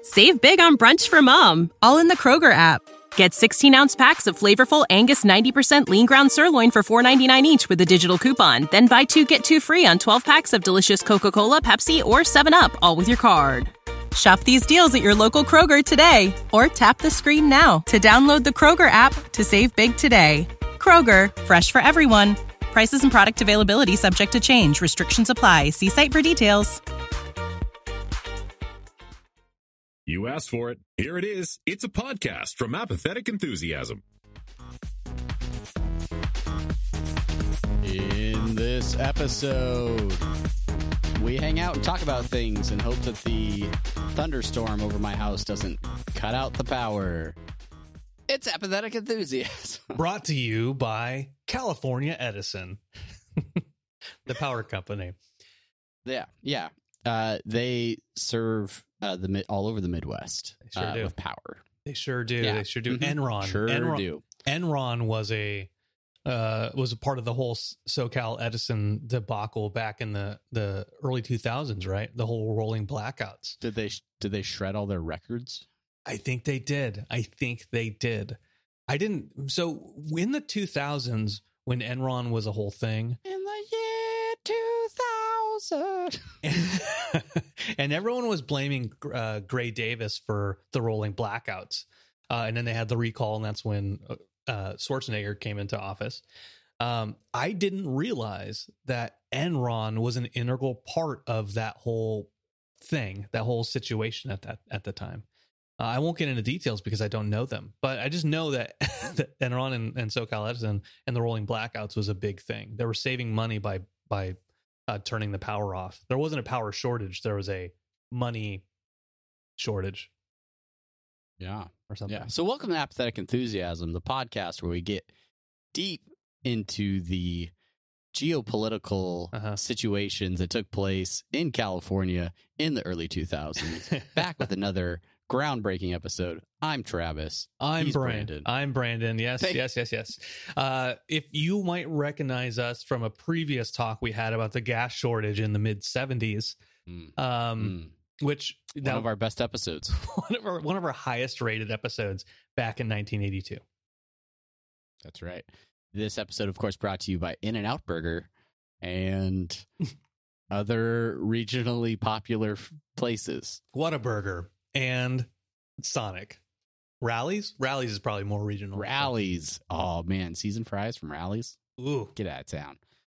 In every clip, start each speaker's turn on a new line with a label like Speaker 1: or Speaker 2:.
Speaker 1: Save big on brunch for mom, all in the Kroger app. Get 16-ounce packs of flavorful Angus 90% lean ground sirloin for $4.99 each with a digital coupon. Then buy 2, get 2 free on 12 packs of delicious Coca-Cola, Pepsi, or 7-Up, all with your card. Shop these deals at your local Kroger today, or tap the screen now to download the Kroger app to save big today. Kroger, fresh for everyone. Prices and product availability subject to change. Restrictions apply. See site for details.
Speaker 2: You asked for it. Here it is. It's a podcast from Apathetic Enthusiasm.
Speaker 3: In this episode, we hang out and talk about things and hope that the thunderstorm over my house doesn't cut out the power. It's Apathetic Enthusiasm.
Speaker 4: Brought to you by California Edison, the power company.
Speaker 3: Yeah. They serve all over the Midwest.
Speaker 4: They sure do.
Speaker 3: With power.
Speaker 4: They sure do.
Speaker 3: Yeah.
Speaker 4: They sure do.
Speaker 3: Mm-hmm.
Speaker 4: Enron Enron was a part of the whole SoCal Edison debacle back in the early 2000s, right? The whole rolling blackouts.
Speaker 3: Did they shred all their records?
Speaker 4: I think they did. So in the 2000s, when Enron was a whole thing,
Speaker 3: in the year 2000,
Speaker 4: and everyone was blaming Gray Davis for the rolling blackouts, and then they had the recall, and that's when Schwarzenegger came into office. I didn't realize that Enron was an integral part of that whole thing, that whole situation at the time. I won't get into details because I don't know them, but I just know that, that Enron and SoCal Edison and the rolling blackouts was a big thing. They were saving money by turning the power off. There wasn't a power shortage. There was a money shortage.
Speaker 3: Yeah.
Speaker 4: Or something.
Speaker 3: Yeah. So welcome to Apathetic Enthusiasm, the podcast where we get deep into the geopolitical situations that took place in California in the early 2000s. Back with another groundbreaking episode. I'm Travis.
Speaker 4: I'm
Speaker 3: Brandon.
Speaker 4: I'm Brandon. Yes. If you might recognize us from a previous talk we had about the gas shortage in the mid 70s, which
Speaker 3: one of our best episodes,
Speaker 4: one of our highest rated episodes back in 1982.
Speaker 3: That's right. This episode, of course, brought to you by In-N-Out Burger and other regionally popular places.
Speaker 4: Whataburger and Sonic. Rallies is probably more regional.
Speaker 3: Rallies. Oh man, seasoned fries from Rallies.
Speaker 4: Ooh,
Speaker 3: get out of town.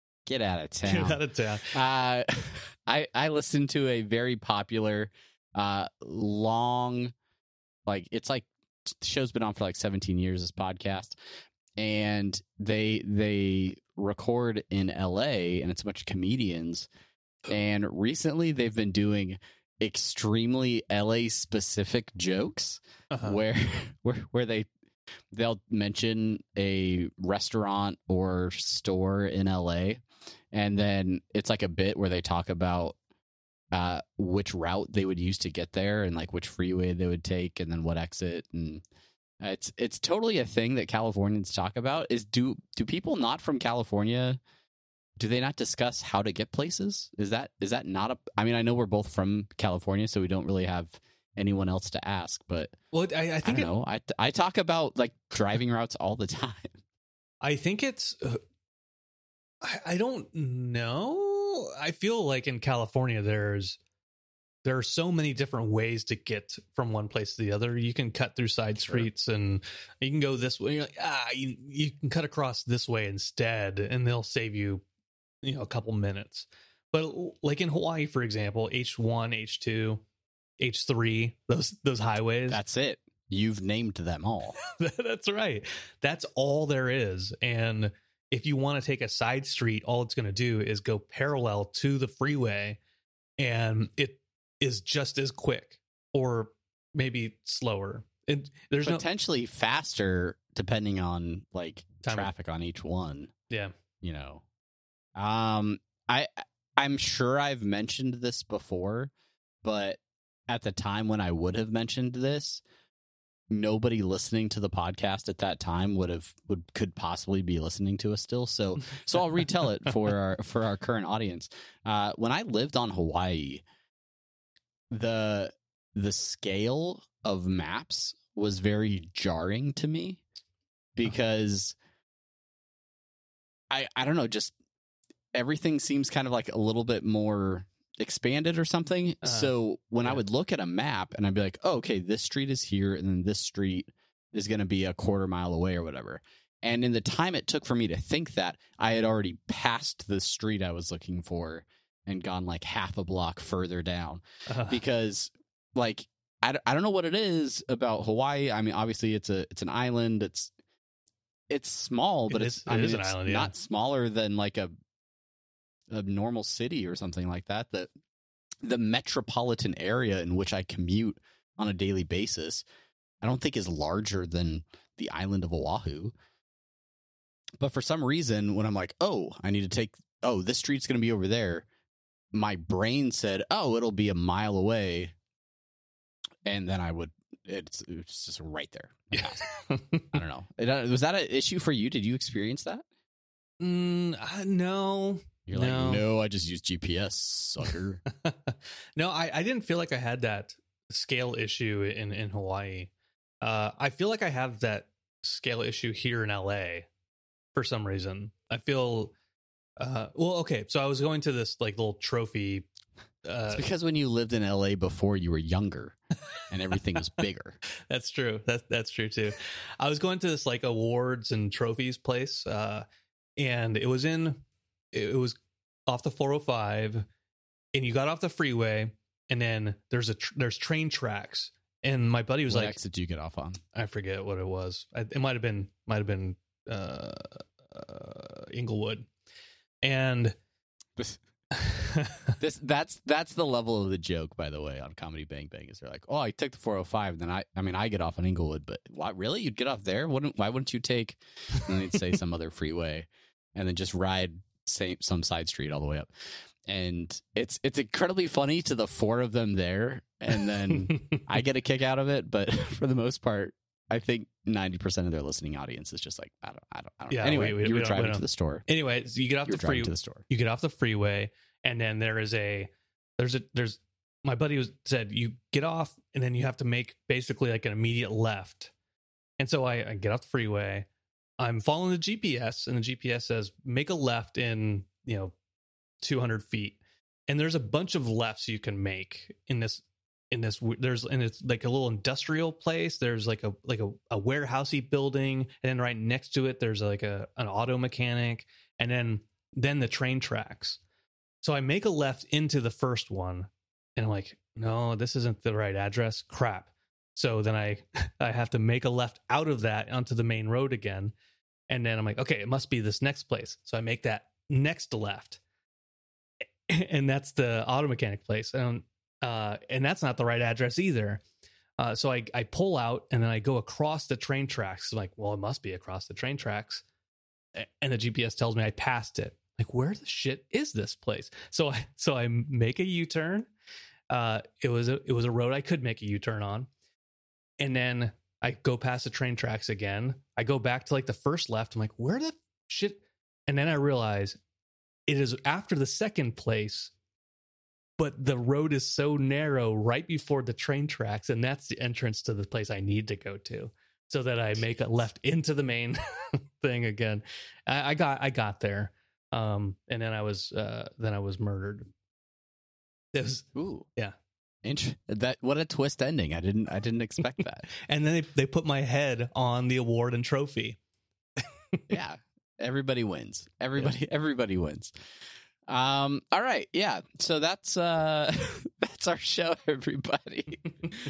Speaker 3: I listened to a very popular long, it's like the show's been on for like 17 years, this podcast, and they record in LA, and it's a bunch of comedians, and recently they've been doing extremely LA specific jokes where they'll mention a restaurant or store in LA, and then it's like a bit where they talk about which route they would use to get there and like which freeway they would take and then what exit. And it's totally a thing that Californians talk about. Is do people not from California, do they not discuss how to get places? Is that not a? I mean, I know we're both from California, so we don't really have anyone else to ask. But I think I don't know. I talk about like driving routes all the time.
Speaker 4: I think it's. I don't know. I feel like in California, there are so many different ways to get from one place to the other. You can cut through side streets and you can go this way. You're like, you can cut across this way instead, and they'll save you, a couple minutes. But like in Hawaii, for example, H1, H2, H3, those highways.
Speaker 3: That's it. You've named them all.
Speaker 4: That's right. That's all there is. And if you want to take a side street, all it's going to do is go parallel to the freeway, and it is just as quick or maybe slower. There's
Speaker 3: potentially faster depending on like traffic on each one.
Speaker 4: Yeah.
Speaker 3: I'm sure I've mentioned this before, but at the time when I would have mentioned this, nobody listening to the podcast at that time could possibly be listening to us still. So I'll retell it for our current audience. When I lived on Hawaii, the the scale of maps was very jarring to me because I don't know, just everything seems kind of like a little bit more expanded or something. So when I would look at a map and I'd be like, oh, okay, this street is here and then this street is going to be a quarter mile away or whatever. And in the time it took for me to think that, I had already passed the street I was looking for and gone like half a block further down because like I don't know what it is about Hawaii. I mean, obviously it's an island. It's small, but it's an island, not smaller than like a normal city or something like that. The metropolitan area in which I commute on a daily basis, I don't think is larger than the island of Oahu. But for some reason, when I'm like, oh, I need to this street's going to be over there, my brain said, oh, it'll be a mile away. And then it's just right there.
Speaker 4: Yeah.
Speaker 3: I don't know. Was that an issue for you? Did you experience that?
Speaker 4: No.
Speaker 3: You're like, no, I just use GPS, sucker.
Speaker 4: No, I didn't feel like I had that scale issue in Hawaii. I feel like I have that scale issue here in LA for some reason. I feel, okay, so I was going to this like little trophy.
Speaker 3: It's because when you lived in LA before, you were younger and everything was bigger.
Speaker 4: That's true. That's true too. I was going to this like awards and trophies place, and it was off the 405, and you got off the freeway, and then there's train tracks, and my buddy was
Speaker 3: what
Speaker 4: like,
Speaker 3: exit did you get off on?
Speaker 4: I forget what it was. It might have been Inglewood, and
Speaker 3: that's the level of the joke, by the way, on Comedy Bang Bang, is they're like, oh, I took the 405, and then I get off on Inglewood, but what, really? You'd get off there? Why wouldn't you take, and then they'd say some other freeway and then just ride some side street all the way up. And it's incredibly funny to the four of them there, and then I get a kick out of it, but for the most part, I think 90% of their listening audience is just like, I don't. Yeah, anyway, you were driving to the store.
Speaker 4: Anyway, so you get off the freeway. You get off the freeway, and then there's my buddy said you get off, and then you have to make basically like an immediate left. And so I get off the freeway. I'm following the GPS, and the GPS says make a left in 200 feet, and there's a bunch of lefts you can make in this. It's like a little industrial place. There's like a warehousey building, and then right next to it there's like an auto mechanic, and then the train tracks. So I make a left into the first one, and I'm like, no, this isn't the right address. Crap. So then I have to make a left out of that onto the main road again, and then I'm like, okay, it must be this next place. So I make that next left, and that's the auto mechanic place. And that's not the right address either. So I pull out, and then I go across the train tracks. I'm like, well, it must be across the train tracks. And the GPS tells me I passed it. Like, where the shit is this place? So I make a U-turn. It was a road I could make a U-turn on. And then I go past the train tracks again. I go back to like the first left. I'm like, where the shit? And then I realize it is after the second place, but the road is so narrow right before the train tracks, and that's the entrance to the place I need to go to, so that I make a left into the main thing again. I got there, and then I was murdered. It was,
Speaker 3: ooh,
Speaker 4: yeah.
Speaker 3: What a twist ending! I didn't expect that.
Speaker 4: And then they put my head on the award and trophy.
Speaker 3: Yeah, everybody wins. Everybody wins. All right, yeah. So that's our show, everybody.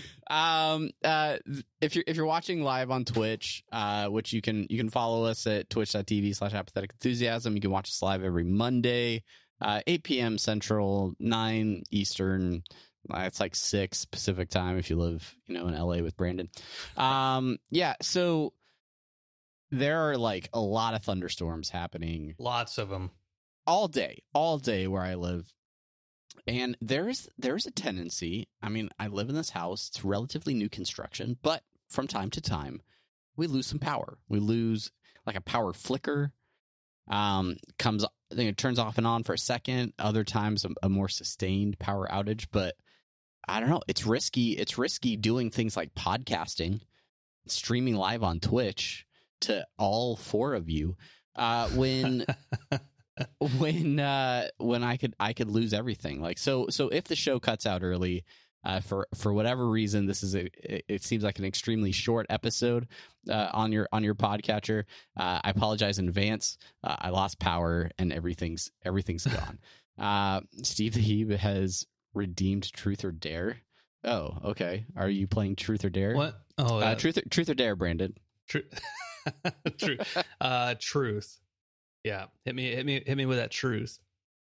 Speaker 3: If you're watching live on Twitch, which you can follow us at twitch.tv/apathetic-enthusiasm. You can watch us live every Monday, 8 p.m. Central, 9 Eastern. It's like 6 Pacific time if you live, in LA with Brandon. Yeah. So there are like a lot of thunderstorms happening.
Speaker 4: Lots of them.
Speaker 3: All day where I live. And there's a tendency. I mean, I live in this house. It's relatively new construction, but from time to time, we lose some power. We lose like a power flicker. It turns off and on for a second. Other times, a more sustained power outage. But I don't know. It's risky. It's risky doing things like podcasting, streaming live on Twitch to all 4 of you. When I could lose everything. Like so if the show cuts out early, for whatever reason, it seems like an extremely short episode on your podcatcher. I apologize in advance. I lost power and everything's gone. Steve the Heeb has redeemed Truth or Dare. Oh, okay. Are you playing Truth or Dare?
Speaker 4: What? Oh,
Speaker 3: Truth or Dare, Brandon.
Speaker 4: Truth. Yeah, hit me with that truth.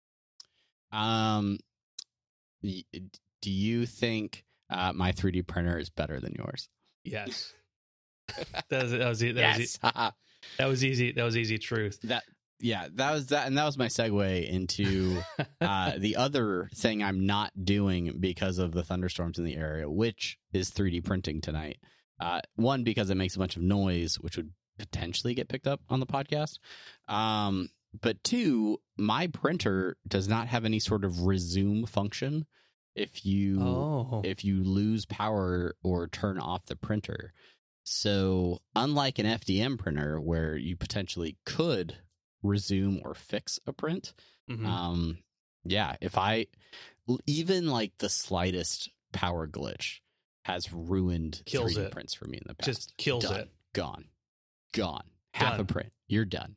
Speaker 3: Do you think my 3D printer is better than yours?
Speaker 4: Yes. That was easy. That was easy. Truth.
Speaker 3: That was that, and that was my segue into the other thing I'm not doing because of the thunderstorms in the area, which is 3D printing tonight. One, because it makes a bunch of noise, which would potentially get picked up on the podcast. But 2, my printer does not have any sort of resume function if you lose power or turn off the printer. So unlike an FDM printer where you potentially could resume or fix a print, if I even like the slightest power glitch has ruined 3D prints for me in the past.
Speaker 4: Just kills it.
Speaker 3: Gone. Half a print. You're done.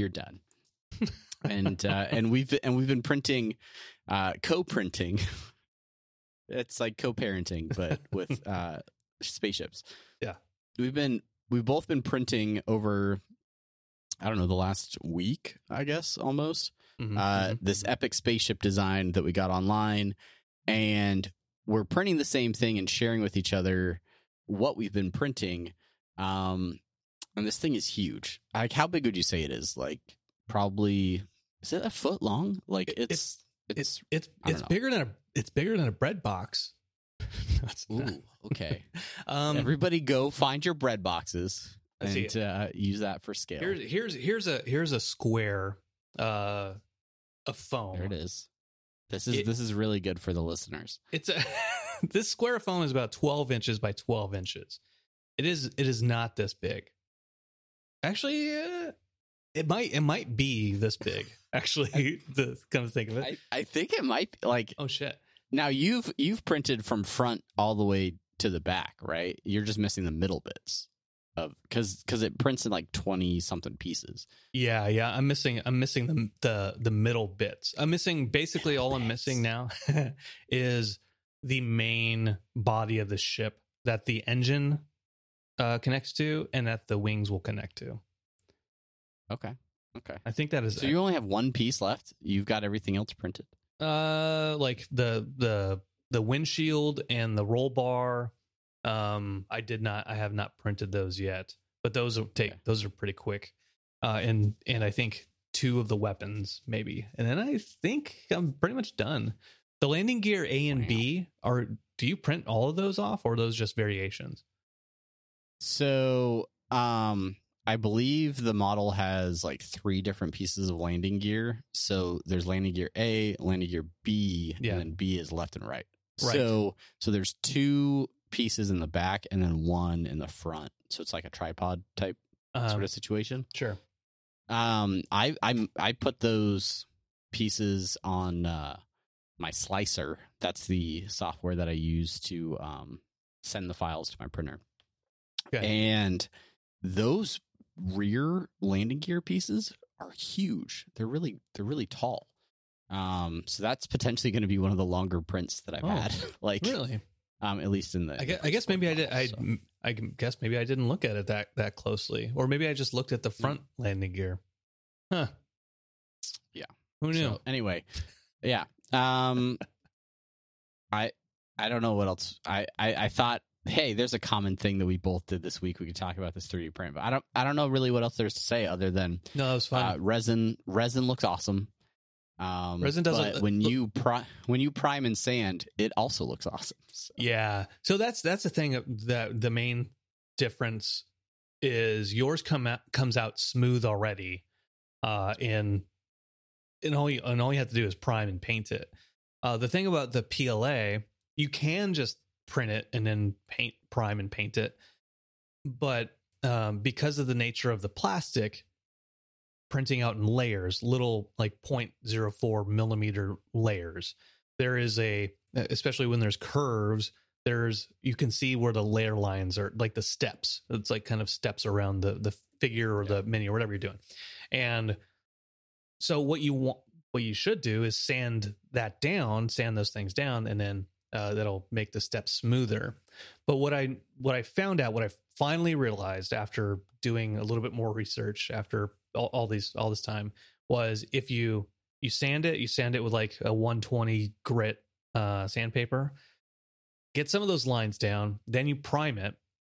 Speaker 3: And we've been printing, co-printing. It's like co-parenting, but with spaceships.
Speaker 4: Yeah,
Speaker 3: we've both been printing over, I don't know, the last week, I guess, almost. This epic spaceship design that we got online, and we're printing the same thing and sharing with each other what we've been printing. And this thing is huge. Like, how big would you say it is? Like, probably, is it a foot long? Like, it's
Speaker 4: bigger than a bread box.
Speaker 3: Ooh, okay. Everybody go find your bread boxes and use that for scale.
Speaker 4: Here's a square of foam.
Speaker 3: There it is. This is really good for the listeners.
Speaker 4: This square of foam is about 12 inches by 12 inches. It is not this big. Actually, it might be this big. Actually, to come to think of it,
Speaker 3: I think it might be like.
Speaker 4: Oh shit!
Speaker 3: Now you've printed from front all the way to the back, right? You're just missing the middle bits of because it prints in like 20 something pieces.
Speaker 4: Yeah. I'm missing the middle bits. I'm missing basically all I'm missing now is the main body of the ship that the engine connects to and that the wings will connect to.
Speaker 3: Okay.
Speaker 4: I think that is.
Speaker 3: So you only have one piece left. You've got everything else printed.
Speaker 4: Like the windshield and the roll bar. I have not printed those yet, but those are pretty quick. And I think 2 of the weapons maybe, and then I think I'm pretty much done. The landing gear A and B do you print all of those off, or are those just variations?
Speaker 3: So, I believe the model has like 3 different pieces of landing gear. So there's landing gear A, landing gear B, and then B is left and right. So there's 2 pieces in the back and then 1 in the front. So it's like a tripod type sort of situation.
Speaker 4: Sure.
Speaker 3: I put those pieces on my Slicer. That's the software that I use to send the files to my printer. Okay. And those rear landing gear pieces are huge. They're really tall. So that's potentially going to be one of the longer prints that I've had. Like, really? At least in the.
Speaker 4: I guess maybe I did. I guess maybe I didn't look at it that closely, or maybe I just looked at the front landing gear. Huh.
Speaker 3: Yeah.
Speaker 4: Who knew?
Speaker 3: So, anyway, yeah. I don't know what else. I thought, hey, there's a common thing that we both did this week. We could talk about this 3D print, but I don't know really what else there's to say other than
Speaker 4: no, that was fun.
Speaker 3: Resin looks awesome.
Speaker 4: Resin doesn't.
Speaker 3: But when you prime in sand, it also looks awesome. So.
Speaker 4: Yeah. So that's the thing that the main difference is yours comes out smooth already, and all you have to do is prime and paint it. The thing about the PLA you can just print it and then prime and paint it. But because of the nature of the plastic, printing out in layers, little like 0.04 millimeter layers, there is especially when there's curves, you can see where the layer lines are, like the steps. It's like kind of steps around the figure or the mini or whatever you're doing. And so what you should do is sand those things down, and then that'll make the steps smoother. But what I finally realized after doing a little bit more research after all this time was, if you sand it with like a 120 grit sandpaper, get some of those lines down, then you prime it.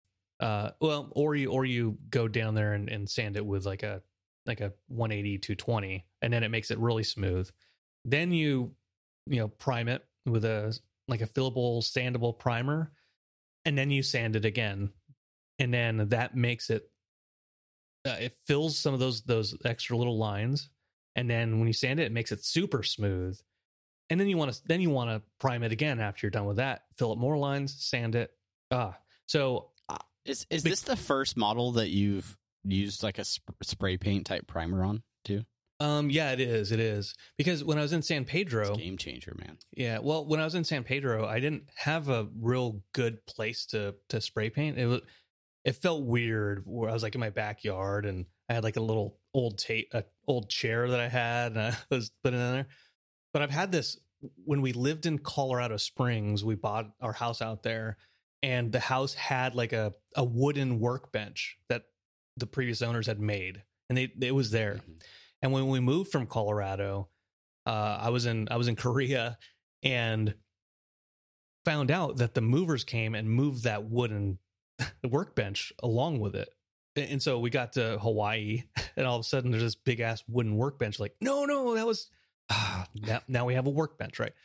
Speaker 4: Or you go down there and sand it with like a 180, 220, and then it makes it really smooth. Then you prime it with a fillable, sandable primer, and then you sand it again. And then that makes it, it fills some of those extra little lines. And then when you sand it, it makes it super smooth. And then you want to prime it again after you're done with that. Fill up more lines, sand it. So
Speaker 3: is this the first model that you've used like a spray paint type primer on too?
Speaker 4: Yeah, it is. Because when I was in San Pedro,
Speaker 3: it's a game changer, man.
Speaker 4: Yeah. Well, when I was in San Pedro, I didn't have a real good place to spray paint. It felt weird where I was like in my backyard and I had like a little old chair that I had, and I was putting it in there. But I've had this when we lived in Colorado Springs. We bought our house out there, and the house had like a wooden workbench that the previous owners had made, and it was there. Mm-hmm. And when we moved from Colorado, I was in Korea and found out that the movers came and moved that wooden workbench along with it. And so we got to Hawaii, and all of a sudden there's this big ass wooden workbench. Like, no, that was now we have a workbench, right?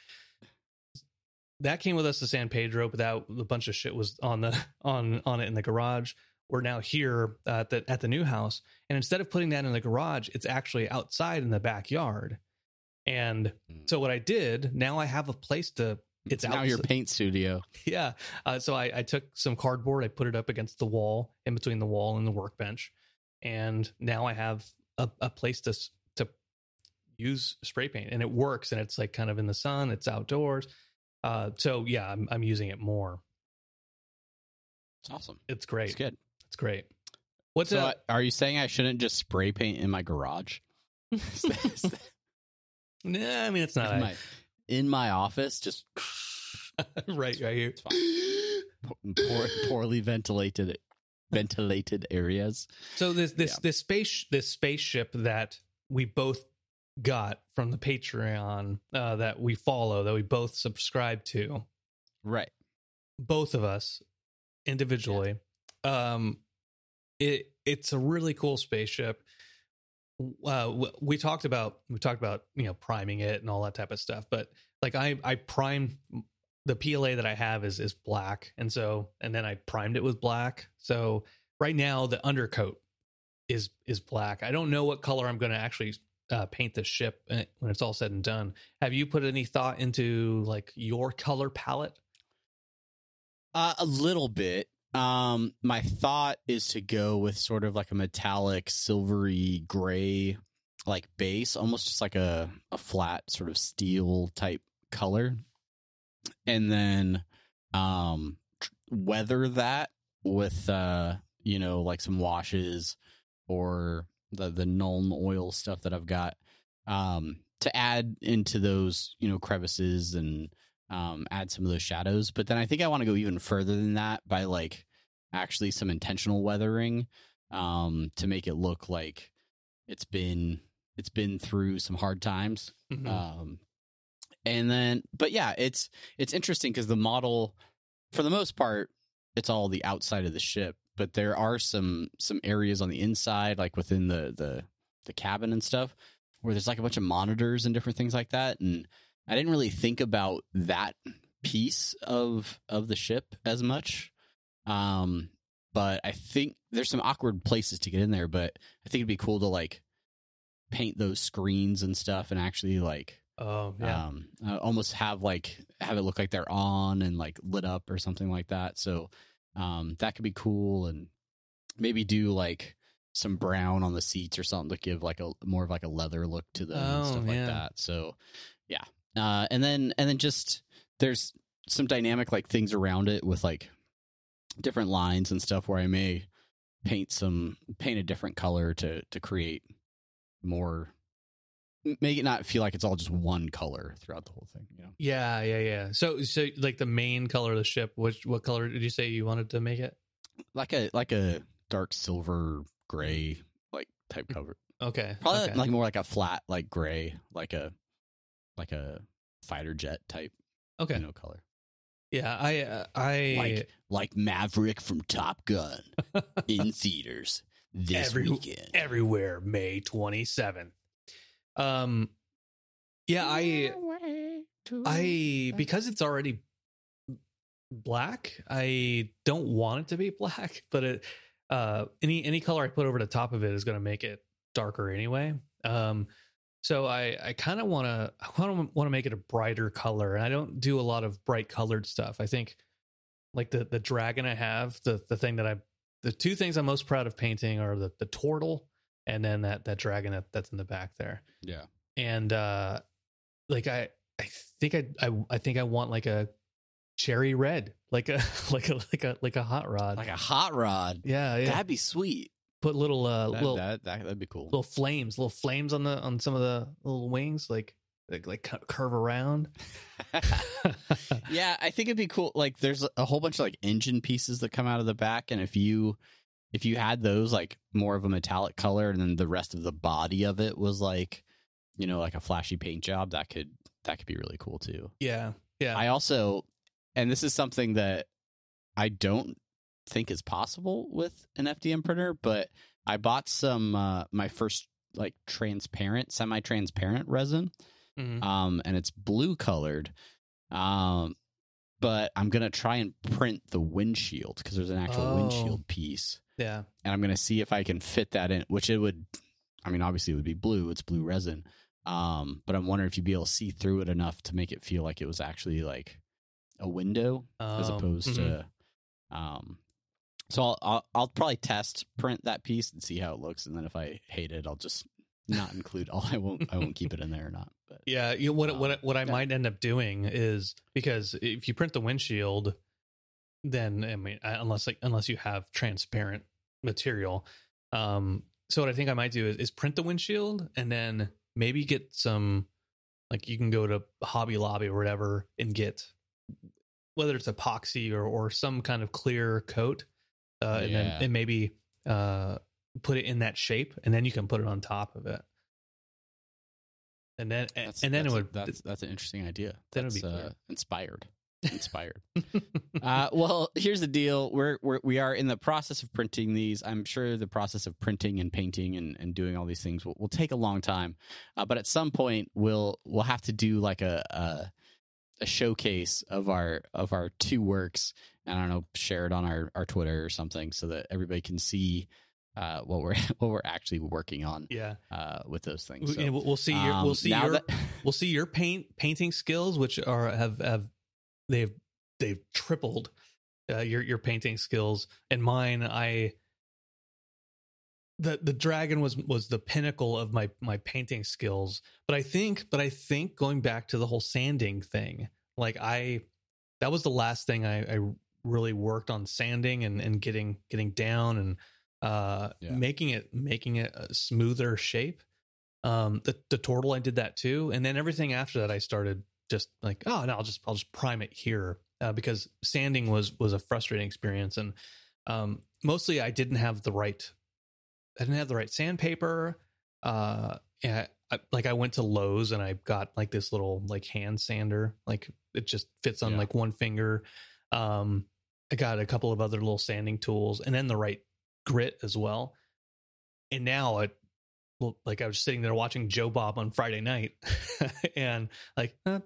Speaker 4: That came with us to San Pedro, but that a bunch of shit was on it in the garage. We're now here at the new house, and instead of putting that in the garage, it's actually outside in the backyard. And so what I did, now I have a place to.
Speaker 3: It's now your paint studio.
Speaker 4: Yeah. So I took some cardboard, I put it up against the wall, in between the wall and the workbench, and now I have a place to use spray paint, and it works, and it's like kind of in the sun, it's outdoors. So yeah, I'm using it more.
Speaker 3: It's awesome.
Speaker 4: It's great.
Speaker 3: It's good.
Speaker 4: It's great.
Speaker 3: Are you saying I shouldn't just spray paint in my garage?
Speaker 4: Nah, I mean, it's not
Speaker 3: in my office, just
Speaker 4: right here.
Speaker 3: It's fine. Poorly ventilated areas.
Speaker 4: So this spaceship that we both got from the Patreon that we follow, that we both subscribe to,
Speaker 3: right? Both
Speaker 4: of us individually. Yeah. It's a really cool spaceship. We talked about priming it and all that type of stuff, but like I prime the PLA that I have is black, and then I primed it with black. So right now the undercoat is black. I don't know what color I'm going to actually paint the ship when it's all said and done. Have you put any thought into like your color palette?
Speaker 3: A little bit. My thought is to go with sort of like a metallic silvery gray like base, almost just like a flat sort of steel type color, and then weather that with like some washes or the Nuln oil stuff that I've got to add into those crevices and add some of those shadows. But then I think I want to go even further than that by like actually some intentional weathering to make it look like it's been through some hard times. Mm-hmm. And then, but yeah, it's interesting because the model, for the most part, it's all the outside of the ship, but there are some areas on the inside, like within the cabin and stuff, where there's like a bunch of monitors and different things like that. And I didn't really think about that piece of the ship as much. But I think there's some awkward places to get in there, but I think it'd be cool to like paint those screens and stuff and actually like
Speaker 4: Oh, yeah.
Speaker 3: Almost have it look like they're on and like lit up or something like that. So that could be cool, and maybe do like some brown on the seats or something to give like a more of like a leather look to them and stuff like that. So yeah. And then just there's some dynamic like things around it with like different lines and stuff where I may paint a different color to create more, make it not feel like it's all just one color throughout the whole thing, you know?
Speaker 4: Yeah. So like the main color of the ship, what color did you say you wanted to make it?
Speaker 3: Like a dark silver gray like type cover.
Speaker 4: Okay.
Speaker 3: Probably
Speaker 4: okay.
Speaker 3: like more like a flat like gray, like a fighter jet type color.
Speaker 4: Yeah, I
Speaker 3: like Maverick from Top Gun in theaters this weekend.
Speaker 4: Everywhere, May 27th. Yeah, I because it's already black, I don't want it to be black, but it any color I put over the top of it is going to make it darker anyway. So I kind of want to make it a brighter color, and I don't do a lot of bright colored stuff. I think like the dragon I have, the thing that the two things I'm most proud of painting are the turtle and then that dragon that's in the back there.
Speaker 3: Yeah.
Speaker 4: And like I think I want like a cherry red, like a hot rod.
Speaker 3: Like a hot rod.
Speaker 4: Yeah.
Speaker 3: That'd be sweet.
Speaker 4: Put little
Speaker 3: that'd be cool.
Speaker 4: Little flames on some of the little wings, like curve around.
Speaker 3: Yeah, I think it'd be cool. Like there's a whole bunch of like engine pieces that come out of the back, and if you had those like more of a metallic color, and then the rest of the body of it was like, you know, like a flashy paint job, that could be really cool too.
Speaker 4: Yeah.
Speaker 3: I also, and this is something that I don't think is possible with an FDM printer, but I bought some my first like semi-transparent resin.
Speaker 4: Mm-hmm.
Speaker 3: And it's blue colored. But I'm gonna try and print the windshield because there's an actual windshield piece.
Speaker 4: Yeah.
Speaker 3: And I'm gonna see if I can fit that in, which it would, I mean, obviously it would be blue, it's blue resin. But I'm wondering if you'd be able to see through it enough to make it feel like it was actually like a window as opposed to so I'll probably test print that piece and see how it looks, and then if I hate it, I'll just not include I won't keep it in there or not. But
Speaker 4: yeah, you know, what I might end up doing is, because if you print the windshield, then I mean unless you have transparent material, so what I think I might do is print the windshield and then maybe get some, like you can go to Hobby Lobby or whatever and get whether it's epoxy or some kind of clear coat. And maybe put it in that shape, and then you can put it on top of it. And then that's
Speaker 3: an interesting idea.
Speaker 4: Then it would be
Speaker 3: inspired. Well, here's the deal. We are in the process of printing these. I'm sure the process of printing and painting and doing all these things will take a long time. But at some point we'll have to do like a showcase of our two works, and I don't know, share it on our Twitter or something so that everybody can see what we're actually working on.
Speaker 4: Yeah.
Speaker 3: With those things. So,
Speaker 4: we'll see your painting skills, which they've tripled your painting skills, and mine the dragon was the pinnacle of my painting skills. But I think going back to the whole sanding thing, like that was the last thing I really worked on, sanding and getting down and making it a smoother shape. The turtle, I did that too, and then everything after that I started just like, oh no, I'll just prime it here, because sanding was a frustrating experience, and mostly I didn't have the right sandpaper. I went to Lowe's and I got like this little like hand sander, like it just fits on like one finger. I got a couple of other little sanding tools, and then the right grit as well. And now I was sitting there watching Joe Bob on Friday night, and like with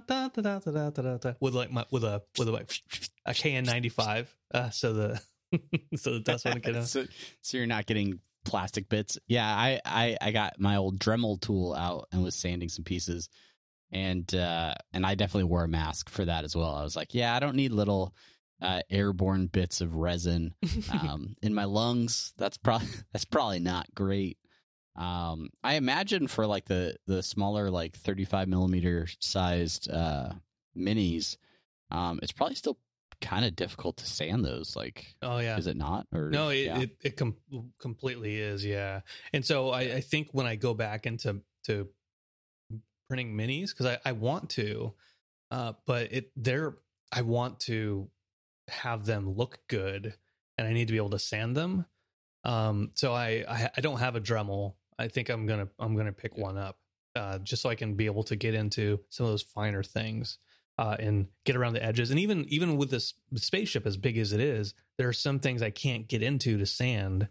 Speaker 4: a KN95, so the dust wouldn't get out.
Speaker 3: So you're not getting plastic bits. Yeah, I got my old Dremel tool out and was sanding some pieces. And I definitely wore a mask for that as well. I was like, yeah, I don't need little airborne bits of resin in my lungs. That's probably not great. I imagine for like the smaller, like 35 millimeter sized minis, it's probably still kind of difficult to sand those. Like,
Speaker 4: oh yeah,
Speaker 3: is it not? Or
Speaker 4: no, it completely is. Yeah. And so I think when I go back into printing minis, because I want to, but I want to have them look good, and I need to be able to sand them. So I don't have a Dremel. I think I'm gonna pick one up, just so I can be able to get into some of those finer things, and get around the edges. And even with this spaceship as big as it is, there are some things I can't get into to sand,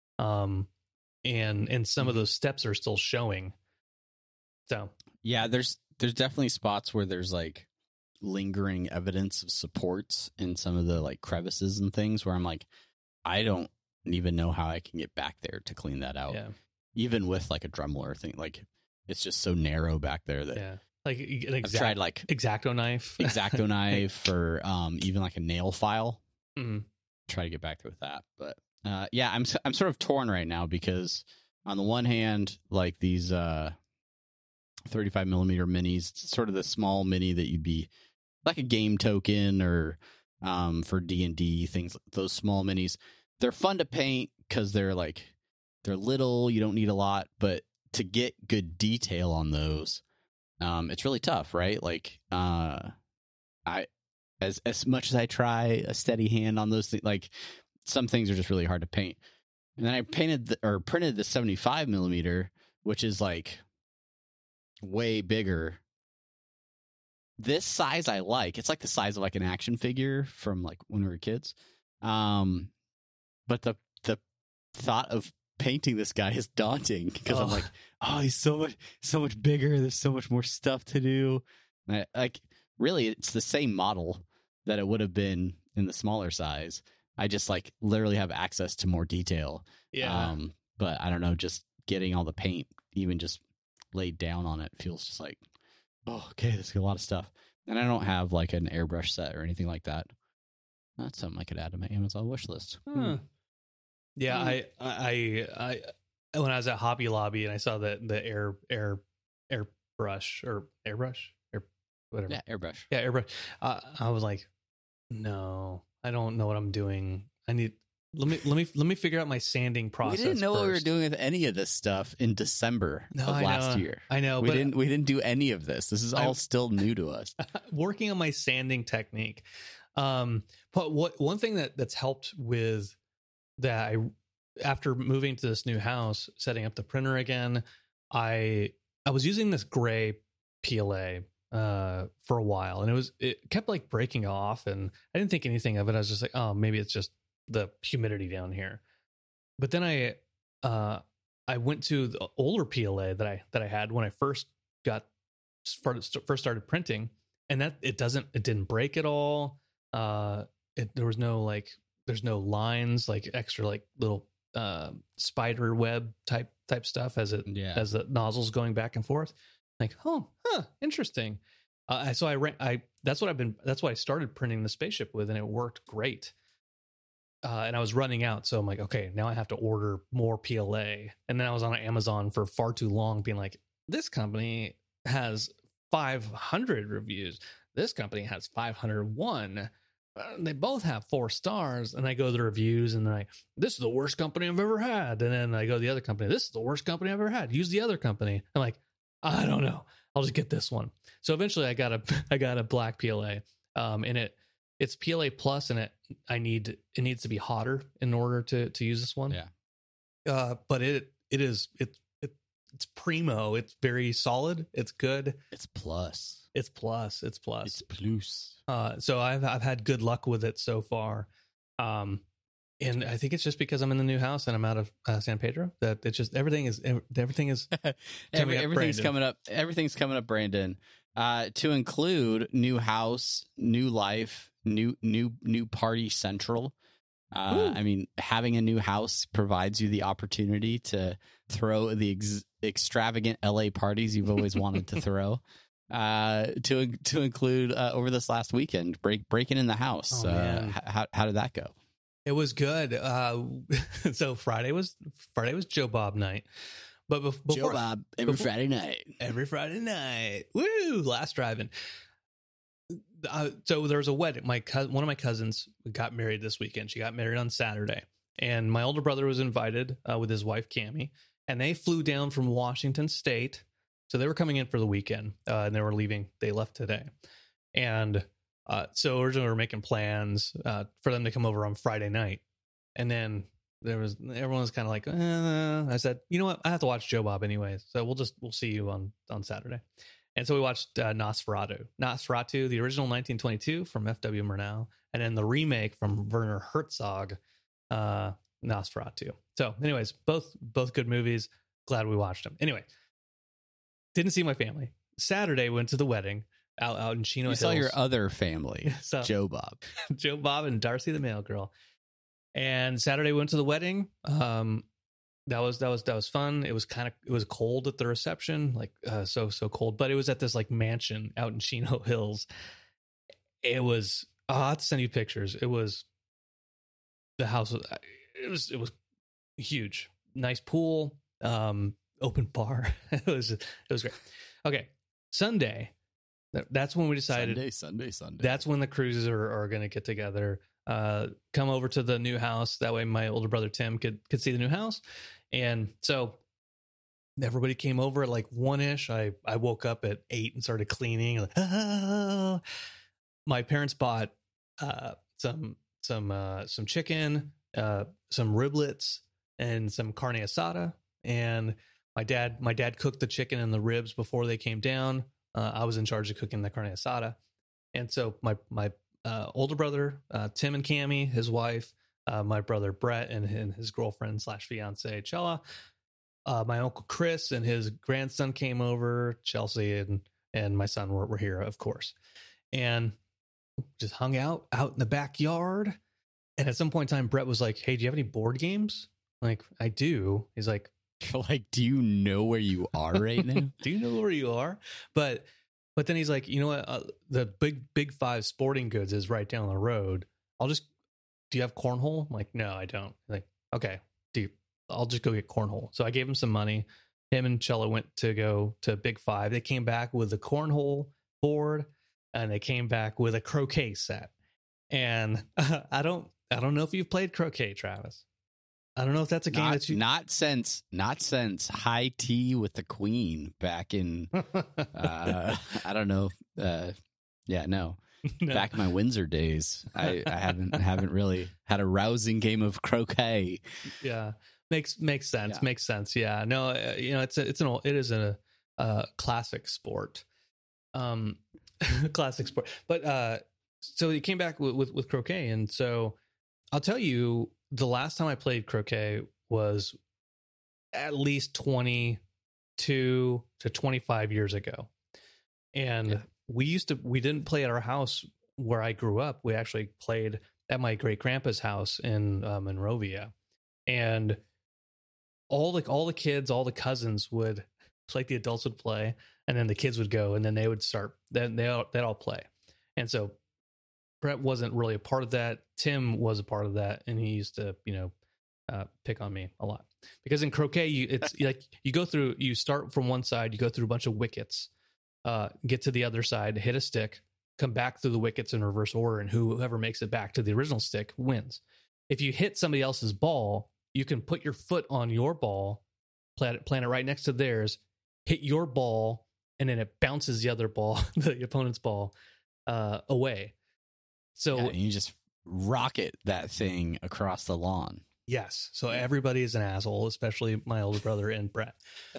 Speaker 4: and some of those steps are still showing. So
Speaker 3: yeah, there's definitely spots where there's like lingering evidence of supports in some of the like crevices and things where I'm like, I don't even know how I can get back there to clean that out.
Speaker 4: Yeah.
Speaker 3: Even with like a Dremel or thing, like it's just so narrow back there that
Speaker 4: like
Speaker 3: I've tried like
Speaker 4: X-Acto knife,
Speaker 3: or even like a nail file.
Speaker 4: Mm-hmm.
Speaker 3: Try to get back there with that, but yeah, I'm sort of torn right now because on the one hand, like these 35 millimeter minis, sort of the small mini that you'd be like a game token or for D&D things, those small minis, they're fun to paint because they're little, you don't need a lot, but to get good detail on those, it's really tough, right? Like as much as I try a steady hand on those things, like some things are just really hard to paint. And then I printed the 75 millimeter, which is like way bigger. This size I like. It's like the size of like an action figure from like when we were kids. But the thought of painting this guy is daunting because I'm like, oh, he's so much bigger. There's so much more stuff to do. And really, it's the same model that it would have been in the smaller size. I just like literally have access to more detail.
Speaker 4: Yeah.
Speaker 3: But I don't know, just getting all the paint even just laid down on it feels just like, oh, okay, there's a lot of stuff. And I don't have like an airbrush set or anything like that. That's something I could add to my Amazon wish list.
Speaker 4: Yeah, I when I was at Hobby Lobby and I saw the airbrush or whatever.
Speaker 3: Yeah, airbrush.
Speaker 4: Yeah, airbrush. I was like, no, I don't know what I'm doing. Let me figure out my sanding process.
Speaker 3: We didn't know what we were
Speaker 4: first.
Speaker 3: doing with any of this stuff in December of last year.
Speaker 4: I know,
Speaker 3: we didn't do any of this. This is all still new to us.
Speaker 4: Working on my sanding technique. But one thing that's helped with that, after moving to this new house, setting up the printer again, I was using this gray PLA for a while, and it kept like breaking off, and I didn't think anything of it. I was just like, oh, maybe it's just the humidity down here. But then I went to the older PLA that I had when I first started printing, and that it didn't break at all. There's no lines, like extra like little spider web type stuff as the nozzle's going back and forth. Like, interesting. So that's what I started printing the spaceship with, and it worked great. And I was running out, so I'm like, okay, now I have to order more PLA. And then I was on Amazon for far too long, being like, this company has 500 reviews. This company has 501. They both have 4 stars. And I go to the reviews, and then this is the worst company I've ever had. And then I go to the other company. This is the worst company I've ever had. Use the other company. I'm like, I don't know. I'll just get this one. So eventually I got a black PLA. And it's PLA plus, and it needs to be hotter in order to use this one.
Speaker 3: Yeah.
Speaker 4: But it's primo. It's very solid. It's good.
Speaker 3: It's plus.
Speaker 4: It's plus. It's plus.
Speaker 3: It's plus.
Speaker 4: So I've had good luck with it so far. And I think it's just because I'm in the new house and I'm out of San Pedro that it's just everything is
Speaker 3: everything's coming up. Everything's coming up, Brandon. To include new house, new life, new party central. I mean, having a new house provides you the opportunity to throw the extravagant LA parties you've always wanted to throw. to include over this last weekend, breaking in the house.
Speaker 4: Man.
Speaker 3: How did that go?
Speaker 4: It was good. So Friday was Joe Bob night. But before
Speaker 3: Joe Bob Friday night.
Speaker 4: Every Friday night. Woo! Last drive-in. So there was a wedding. One of my cousins got married this weekend. She got married on Saturday. And my older brother was invited with his wife, Cammie. And they flew down from Washington State. So they were coming in for the weekend. And they were leaving. They left today. And so originally we were making plans for them to come over on Friday night. And then everyone was kind of like, I said, you know what? I have to watch Joe Bob anyway. So we'll see you on Saturday. And so we watched Nosferatu, the original 1922 from F.W. Murnau, and then the remake from Werner Herzog, Nosferatu. So anyways, both good movies. Glad we watched them. Anyway, didn't see my family. Saturday went to the wedding out in Chino Hills.
Speaker 3: You saw your other family, Joe Bob.
Speaker 4: Joe Bob and Darcy the Mail Girl. And Saturday went to the wedding. That was fun. It was cold at the reception, like so cold, but it was at this like mansion out in Chino Hills. It was, I'll have to send you pictures. The house was huge, nice pool, open bar. It was great. Okay. Sunday. That's when we decided
Speaker 3: Sunday.
Speaker 4: That's when the cruises are going to get together. Come over to the new house. That way my older brother Tim could see the new house. And so everybody came over at like 1-ish. I woke up at 8 and started cleaning. Like, ah. My parents bought some chicken, some riblets, and some carne asada. And my dad cooked the chicken and the ribs before they came down. I was in charge of cooking the carne asada. And so my older brother, Tim and Cammie, his wife, my brother Brett and his girlfriend / fiance Chella, my uncle Chris and his grandson came over, Chelsea and my son were here, of course, and just hung out in the backyard. And at some point in time, Brett was like, "Hey, do you have any board games?" I'm like, "I do." He's like,
Speaker 3: do you know where you are right now?
Speaker 4: Do you know where you are? But then he's like, you know what? The Big Five Sporting Goods is right down the road. Do you have cornhole? I'm like, no, I don't. He's like, okay, I'll just go get cornhole. So I gave him some money. Him and Chella went to go to Big Five. They came back with a cornhole board and they came back with a croquet set. And I don't know if you've played croquet, Travis. I don't know if that's a game that you
Speaker 3: not since high tea with the queen back in I don't know no. Back in my Windsor days, I haven't really had a rousing game of croquet.
Speaker 4: Yeah, makes sense.
Speaker 3: Yeah.
Speaker 4: Makes sense. Yeah, no, it is a classic sport, classic sport. But so he came back with croquet, and so I'll tell you, the last time I played croquet was at least 22 to 25 years ago, and. Okay. We didn't play at our house where I grew up. We actually played at my great grandpa's house in Monrovia, and all the kids, all the cousins would, like the adults would play, and then the kids would go, and then they would start. Then they'd all play, and so Brett wasn't really a part of that. Tim was a part of that, and he used to pick on me a lot because in croquet it's like you start from one side, you go through a bunch of wickets. Get to the other side, hit a stick, come back through the wickets in reverse order, and whoever makes it back to the original stick wins. If you hit somebody else's ball, you can put your foot on your ball, plant it right next to theirs, hit your ball, and then it bounces the other ball, the opponent's ball, away. So
Speaker 3: and you just rocket that thing across the lawn.
Speaker 4: Yes. So everybody is an asshole, especially my older brother and Brett.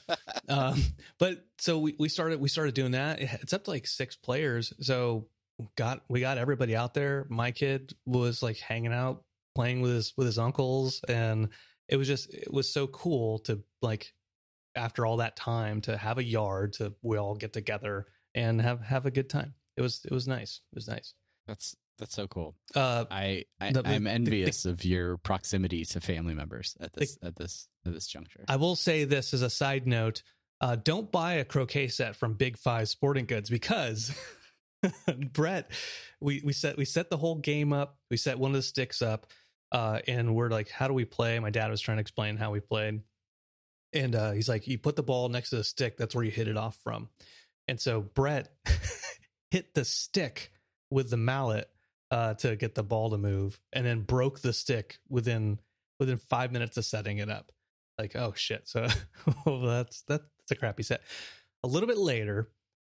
Speaker 4: But so we started doing that. It's up to like 6 players. So we got everybody out there. My kid was like hanging out, playing with his uncles. And it was so cool to, like, after all that time, to have a yard we all get together and have a good time. It was nice. It was nice.
Speaker 3: That's so cool. I'm envious of your proximity to family members at this juncture.
Speaker 4: I will say this as a side note. don't buy a croquet set from Big Five Sporting Goods because Brett, we set the whole game up. We set one of the sticks up, and we're like, how do we play? My dad was trying to explain how we played. And he's like, you put the ball next to the stick. That's where you hit it off from. And so Brett hit the stick with the mallet to get the ball to move, and then broke the stick within 5 minutes of setting it up. Like, oh shit! So that's a crappy set. A little bit later,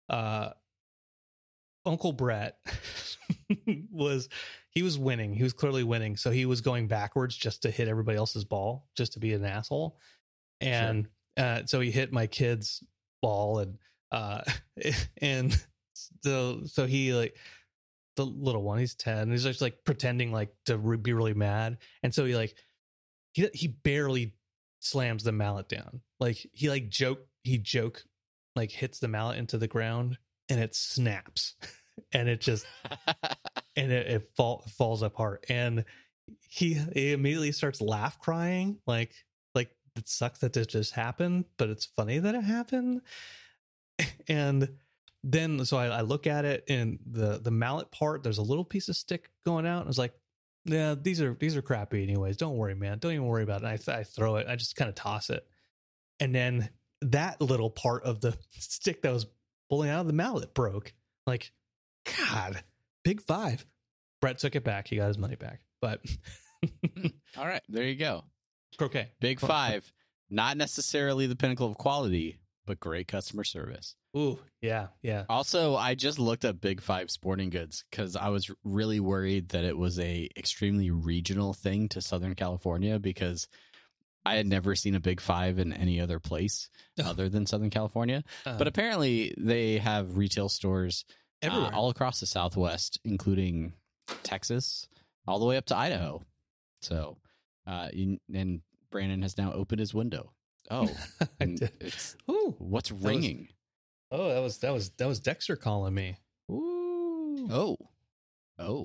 Speaker 4: Uncle Brett was winning. He was clearly winning, so he was going backwards just to hit everybody else's ball, just to be an asshole. And so he hit my kid's ball, and so he, like, the little one, he's 10, he's just like pretending like to be really mad, and so he barely slams the mallet down. Like he joke like hits the mallet into the ground, and it snaps, and it just and it falls apart, and he immediately starts crying like it sucks that it just happened, but it's funny that it happened. And then so I look at it, and the mallet part, there's a little piece of stick going out, and I was like, yeah, these are crappy anyways, don't worry, man, don't even worry about it. And I throw it, I just kind of toss it, and then that little part of the stick that was pulling out of the mallet broke. Like, God, Big Five. Brett took it back, he got his money back. But
Speaker 3: all right, there you go.
Speaker 4: Croquet.
Speaker 3: Big Five, not necessarily the pinnacle of quality, but great customer service.
Speaker 4: Ooh, yeah.
Speaker 3: Also, I just looked up Big Five Sporting Goods because I was really worried that it was a extremely regional thing to Southern California, because I had never seen a Big Five in any other place other than Southern California. But apparently they have retail stores everywhere, all across the Southwest, including Texas, all the way up to Idaho. So, and Brandon has now opened his window. Oh, it's what's ringing?
Speaker 4: That was Dexter calling me.
Speaker 3: Ooh. Oh.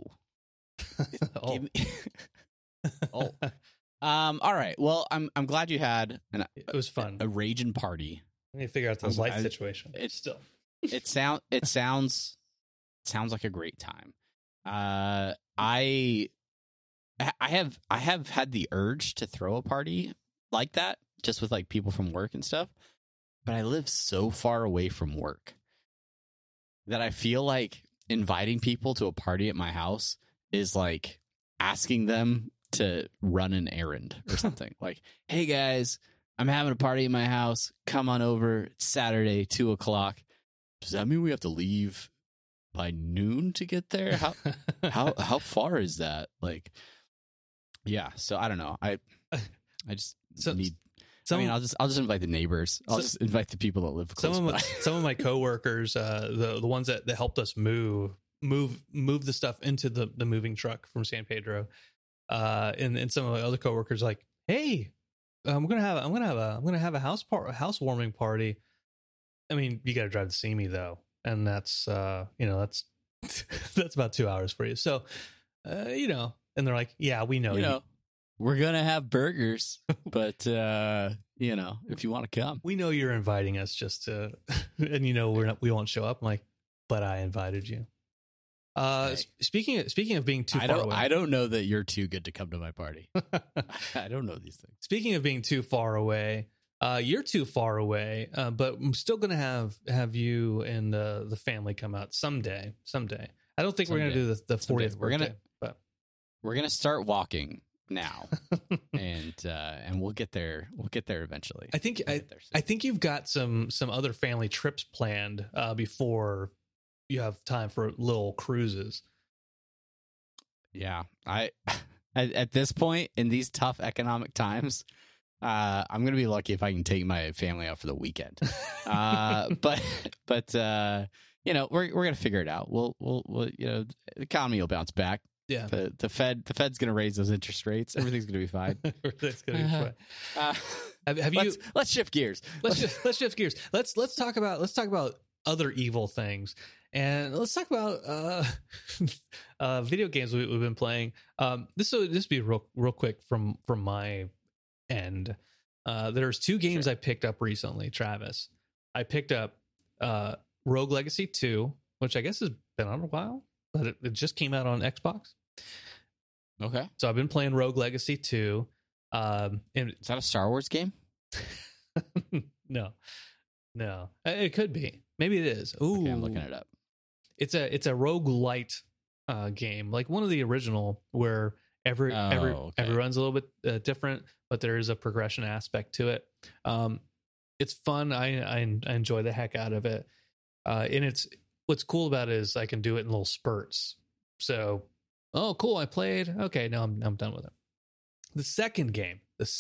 Speaker 3: Oh. All right. Well, I'm glad you had
Speaker 4: it was fun.
Speaker 3: A raging party.
Speaker 4: I need to figure out this light situation.
Speaker 3: It sounds like a great time. I have had the urge to throw a party like that, just with like people from work and stuff, but I live so far away from work that I feel like inviting people to a party at my house is like asking them to run an errand or something. Like, hey guys, I'm having a party at my house, come on over. It's Saturday, 2:00. Does that mean we have to leave by noon to get there? How far is that? Like, yeah. So I don't know. I just need. I'll just invite the neighbors. I'll just invite the people that live close by.
Speaker 4: Some of my coworkers, the ones that helped us move the stuff into the moving truck from San Pedro, and some of my other coworkers, like, hey, I'm gonna have a housewarming party. I mean, you got to drive to see me though, and that's that's that's about 2 hours for you. So, and they're like, yeah, we know you.
Speaker 3: We're going to have burgers, but, if you want to come.
Speaker 4: We know you're inviting us just to, and we won't show up. I'm like, but I invited you. Hey. Speaking of being too far away.
Speaker 3: I don't know that you're too good to come to my party. I don't know these things.
Speaker 4: Speaking of being too far away, you're too far away, but I'm still going to have you and the family come out someday. I don't think we're going to do the 40th birthday.
Speaker 3: We're going to start walking now, and we'll get there. We'll get there eventually.
Speaker 4: I think you've got some other family trips planned before you have time for little cruises.
Speaker 3: Yeah, at this point in these tough economic times, I'm gonna be lucky if I can take my family out for the weekend. But we're gonna figure it out. We'll the economy will bounce back.
Speaker 4: Yeah,
Speaker 3: the Fed's going to raise those interest rates. Everything's going to be fine.
Speaker 4: Everything's going to be fine.
Speaker 3: Let's shift gears.
Speaker 4: Let's shift gears. Let's talk about other evil things, and let's talk about video games we've been playing. This will be real quick from my end. There's two games I picked up recently, Travis. I picked up Rogue Legacy 2, which I guess has been on a while, but it just came out on Xbox.
Speaker 3: Okay.
Speaker 4: So I've been playing Rogue Legacy 2. And
Speaker 3: Is that a Star Wars game?
Speaker 4: no, it could be. Maybe it is. Ooh,
Speaker 3: Okay, I'm looking it up.
Speaker 4: It's a roguelite game, like one of the original, where every runs a little bit different, but there is a progression aspect to it. It's fun. I enjoy the heck out of it. And it's what's cool about it is I can do it in little spurts. So, oh, cool, I played. Okay, now I'm done with it. The second game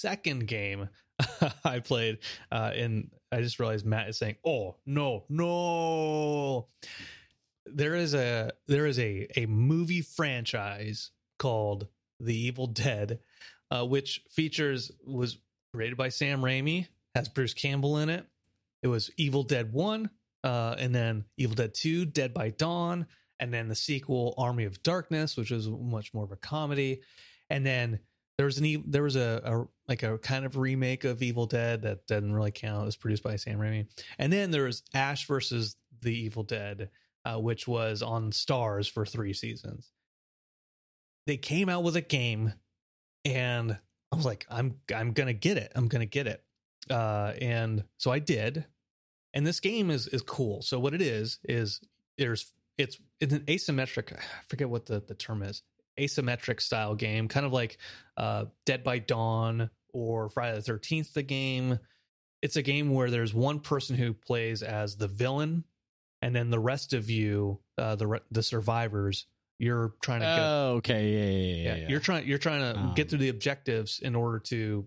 Speaker 4: I played, and I just realized Matt is saying, "Oh no." There is a movie franchise called The Evil Dead, which was created by Sam Raimi, has Bruce Campbell in it. It was Evil Dead 1, and then Evil Dead 2, Dead by Dawn, and then the sequel Army of Darkness, which was much more of a comedy. And then there was a kind of remake of Evil Dead that doesn't really count. It was produced by Sam Raimi. And then there was Ash versus the Evil Dead, which was on Starz for 3 seasons. They came out with a game, and I was like, I'm gonna get it. And so I did. And this game is cool. So what it is it's an asymmetric. I forget what the term is. Asymmetric style game, kind of like Dead by Dawn or Friday the 13th. The game. It's a game where there's one person who plays as the villain, and then the rest of you, the survivors, you're trying to get.
Speaker 3: Oh, okay, yeah.
Speaker 4: You're trying to get through the objectives in order to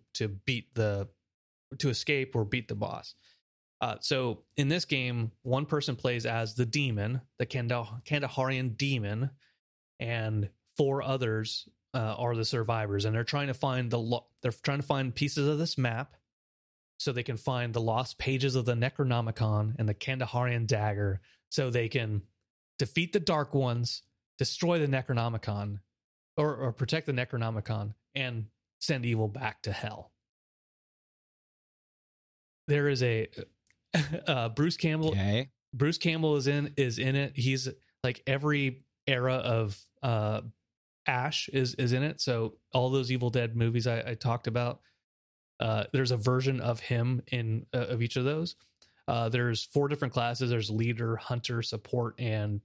Speaker 4: escape or beat the boss. So in this game, one person plays as the demon, the Kandaharian demon, and 4 others are the survivors, and they're trying to find pieces of this map so they can find the lost pages of the Necronomicon and the Kandaharian dagger, so they can defeat the Dark Ones, destroy the Necronomicon, or protect the Necronomicon, and send evil back to hell. There is a Bruce Campbell.
Speaker 3: Okay.
Speaker 4: Bruce Campbell is in it. He's like every era of Ash is in it. So all those Evil Dead movies I talked about, there's a version of him in of each of those. There's 4 different classes. There's leader, hunter, support, and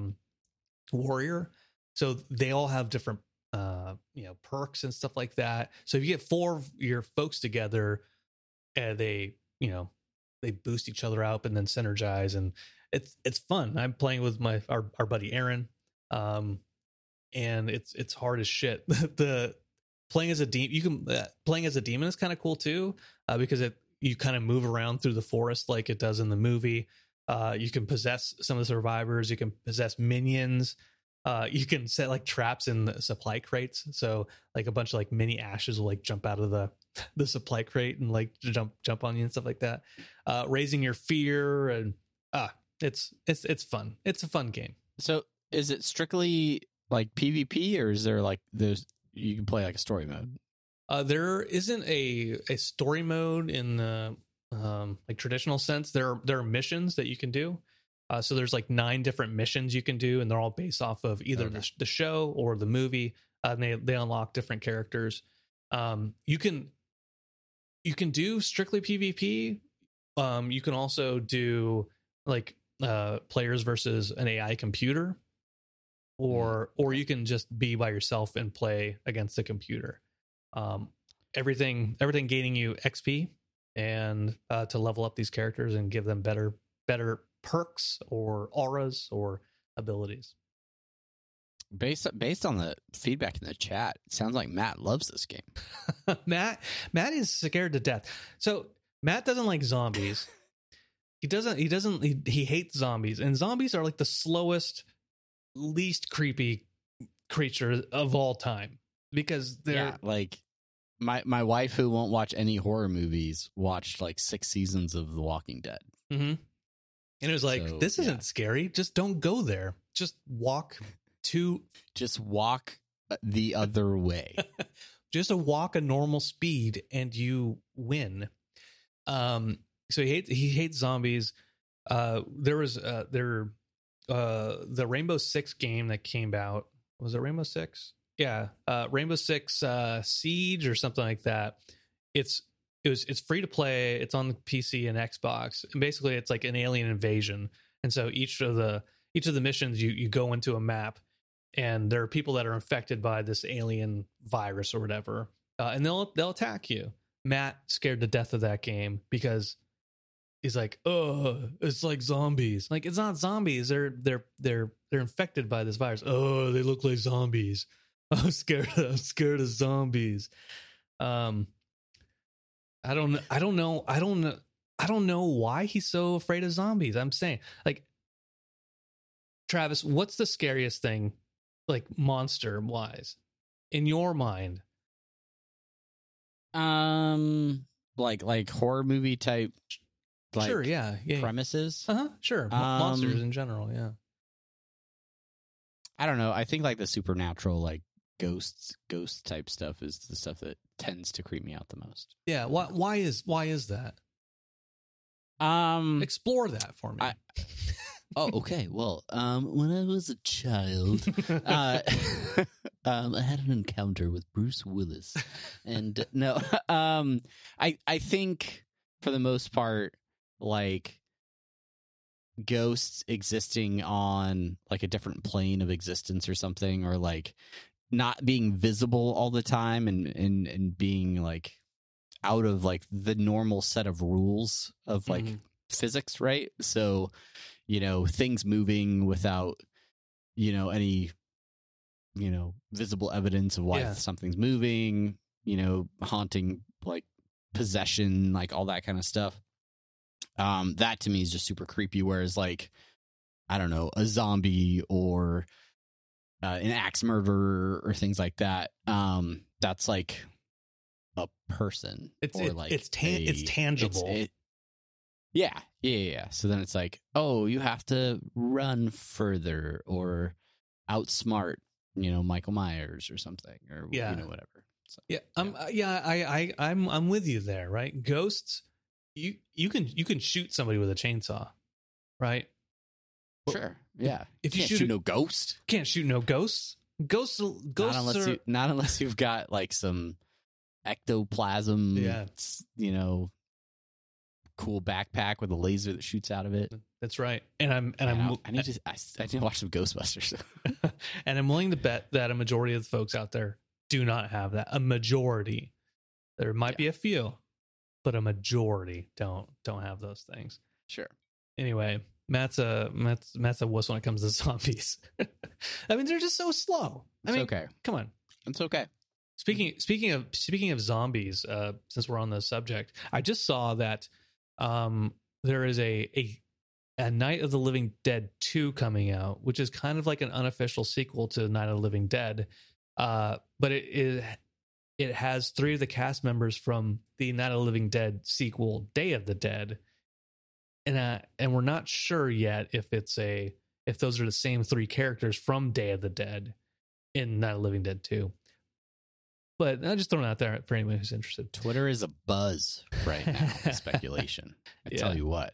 Speaker 4: warrior. So they all have different perks and stuff like that. So if you get 4 of your folks together, they boost each other up and then synergize, and it's fun. I'm playing with our buddy Aaron, and it's hard as shit. The playing as a demon, playing as a demon is kind of cool too, because you kind of move around through the forest like it does in the movie. You can possess some of the survivors. You can possess minions. You can set like traps in the supply crates. So like a bunch of like mini Ashes will like jump out of the supply crate and like jump on you and stuff like that. Raising your fear, and it's fun. It's a fun game.
Speaker 3: So is it strictly like PvP, or is there like you can play like a story mode?
Speaker 4: There isn't a story mode in the like traditional sense. There are missions that you can do. So there's like 9 different missions you can do, and they're all based off of either the show or the movie. And they unlock different characters. You can do strictly PvP. You can also do like players versus an AI computer, or you can just be by yourself and play against the computer. Everything gaining you XP and to level up these characters and give them better perks or auras or abilities.
Speaker 3: Based on the feedback in the chat, it sounds like Matt loves this game.
Speaker 4: Matt is scared to death. So Matt doesn't like zombies. He hates zombies, and zombies are like the slowest, least creepy creature of all time, because they're
Speaker 3: like my wife, who won't watch any horror movies, watched like 6 seasons of The Walking Dead.
Speaker 4: Mm-hmm. And it was like, this isn't scary. Just don't go there. Just walk
Speaker 3: the other way.
Speaker 4: Just walk a normal speed and you win. So he hates zombies. There was the Rainbow Six game that came out. Was it Rainbow Six? Yeah, Rainbow Six Siege or something like that. It's free to play. It's on the PC and Xbox. And basically, it's like an alien invasion. And so each of the missions, you go into a map, and there are people that are infected by this alien virus or whatever, and they'll attack you. Matt scared to death of that game because he's like, "Oh, it's like zombies." Like, it's not zombies. They're infected by this virus. Oh, they look like zombies. I'm scared of zombies. I don't know why he's so afraid of zombies. I'm saying, like, Travis, what's the scariest thing, like, monster wise, in your mind?
Speaker 3: Like horror movie type. Like,
Speaker 4: sure, yeah.
Speaker 3: Premises.
Speaker 4: Sure, monsters in general. Yeah.
Speaker 3: I don't know. I think like the supernatural, like ghost type stuff is the stuff that tends to creep me out the most.
Speaker 4: Yeah. Why is that? Explore that for me.
Speaker 3: Okay. Well, when I was a child, I had an encounter with Bruce Willis, and no, I think for the most part, like ghosts existing on like a different plane of existence or something, or like not being visible all the time and being like out of like the normal set of rules of like physics, right? So, things moving without, any, visible evidence of why something's moving, haunting, like possession, like all that kind of stuff. That to me is just super creepy. Whereas like, I don't know, a zombie or an axe murderer or things like that. That's like a person.
Speaker 4: It's tangible.
Speaker 3: Yeah. So then it's like, oh, you have to run further or outsmart, Michael Myers or something, or whatever. So,
Speaker 4: I'm with you there, right? Ghosts, you can shoot somebody with a chainsaw, right?
Speaker 3: Sure. Yeah.
Speaker 4: If you
Speaker 3: shoot no ghost,
Speaker 4: can't shoot no ghosts. Ghosts
Speaker 3: not unless you've got like some ectoplasm.
Speaker 4: Yeah.
Speaker 3: Cool backpack with a laser that shoots out of it.
Speaker 4: That's right. I need
Speaker 3: to watch some Ghostbusters.
Speaker 4: And I'm willing to bet that a majority of the folks out there do not have that. A majority. There might be a few, but a majority don't have those things.
Speaker 3: Sure.
Speaker 4: Anyway, Matt's a wuss when it comes to zombies. I mean, they're just so slow.
Speaker 3: Okay.
Speaker 4: Come on.
Speaker 3: It's okay.
Speaker 4: Speaking of zombies, since we're on the subject, I just saw that there is a Night of the Living Dead 2 coming out, which is kind of like an unofficial sequel to Night of the Living Dead. But it has 3 of the cast members from the Night of the Living Dead sequel, Day of the Dead. And we're not sure yet if those are the same 3 characters from Day of the Dead in Night of the Living Dead 2. But I'll just throw it out there for anyone who's interested.
Speaker 3: Twitter is a buzz right now with speculation. I tell you what.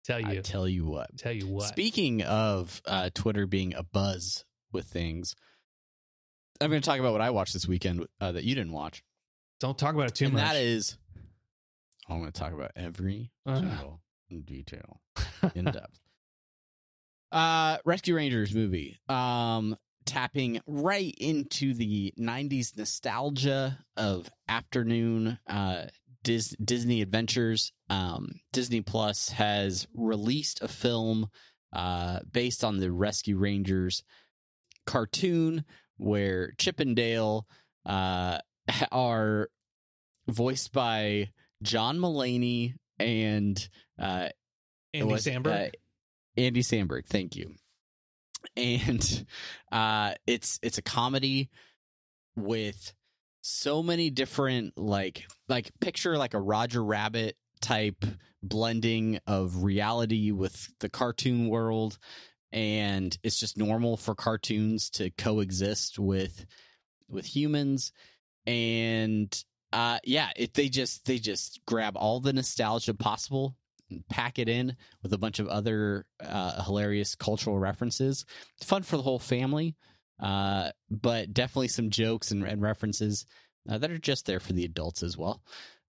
Speaker 3: Speaking of Twitter being a buzz with things, I'm going to talk about what I watched this weekend that you didn't watch.
Speaker 4: Don't talk about it too much.
Speaker 3: That is, I'm going to talk about every single detail in depth. Rescue Rangers movie. Tapping right into the 90s nostalgia of afternoon Disney adventures. Disney Plus has released a film based on the Rescue Rangers cartoon where Chip and Dale are voiced by John Mulaney and
Speaker 4: Andy Samberg.
Speaker 3: Andy Samberg, thank you. And it's a comedy with so many different like picture like a Roger Rabbit type blending of reality with the cartoon world, and it's just normal for cartoons to coexist with humans. And they just grab all the nostalgia possible pack it in with a bunch of other hilarious cultural references. It's fun for the whole family, but definitely some jokes and references that are just there for the adults as well.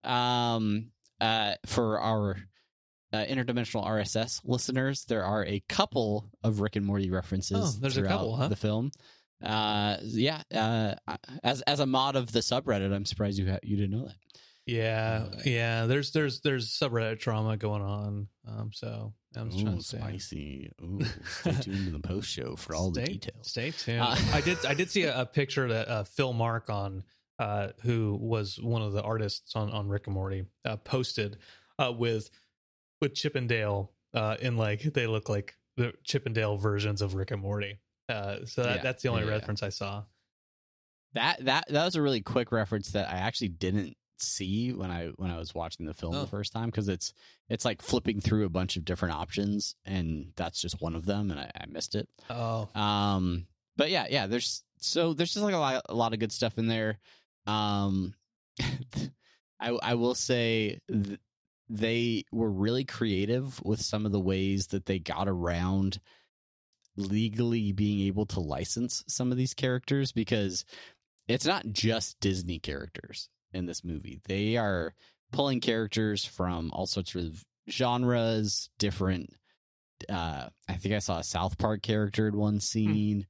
Speaker 3: For our interdimensional RSS listeners, there are a couple of Rick and Morty references
Speaker 4: there's
Speaker 3: throughout
Speaker 4: a couple, huh?
Speaker 3: the film. As a mod of the subreddit, I'm surprised you didn't know that.
Speaker 4: Yeah. There's subreddit trauma going on. So I'm just trying to say.
Speaker 3: Spicy. Ooh, stay tuned to the post show for all the details.
Speaker 4: Stay tuned. I did see a picture that Phil Mark who was one of the artists on Rick and Morty posted with Chip and Dale in like they look like the Chip and Dale versions of Rick and Morty. That's the only reference I saw.
Speaker 3: That was a really quick reference that I actually didn't see when I was watching the film the first time, because it's like flipping through a bunch of different options, and that's just one of them, and I missed it. But yeah, there's just like a lot of good stuff in there. I will say they were really creative with some of the ways that they got around legally being able to license some of these characters, because it's not just Disney characters in this movie. They are pulling characters from all sorts of genres, different I think I saw a South Park character in one scene.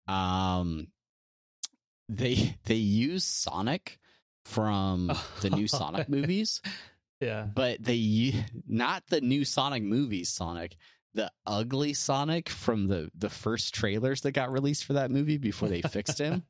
Speaker 3: They use Sonic from the new Sonic movies.
Speaker 4: Yeah.
Speaker 3: But not the new Sonic movies Sonic, the ugly Sonic from the first trailers that got released for that movie before they fixed him.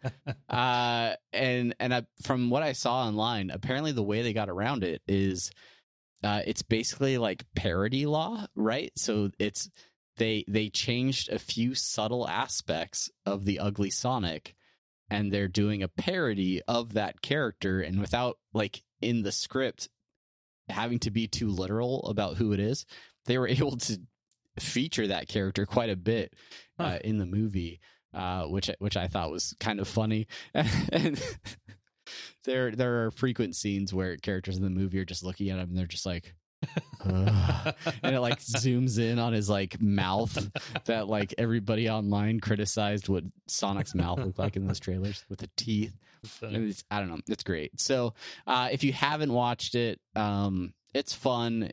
Speaker 3: From what I saw online, apparently the way they got around it is it's basically like parody law, right? So they changed a few subtle aspects of the ugly Sonic, and they're doing a parody of that character, and without, like, in the script having to be too literal about who it is, they were able to feature that character quite a bit in the movie, which I thought was kind of funny. And there are frequent scenes where characters in the movie are just looking at him and they're just like, and it like zooms in on his like mouth that like everybody online criticized what Sonic's mouth looked like in those trailers with the teeth. And I don't know, it's great. So if you haven't watched it, it's fun.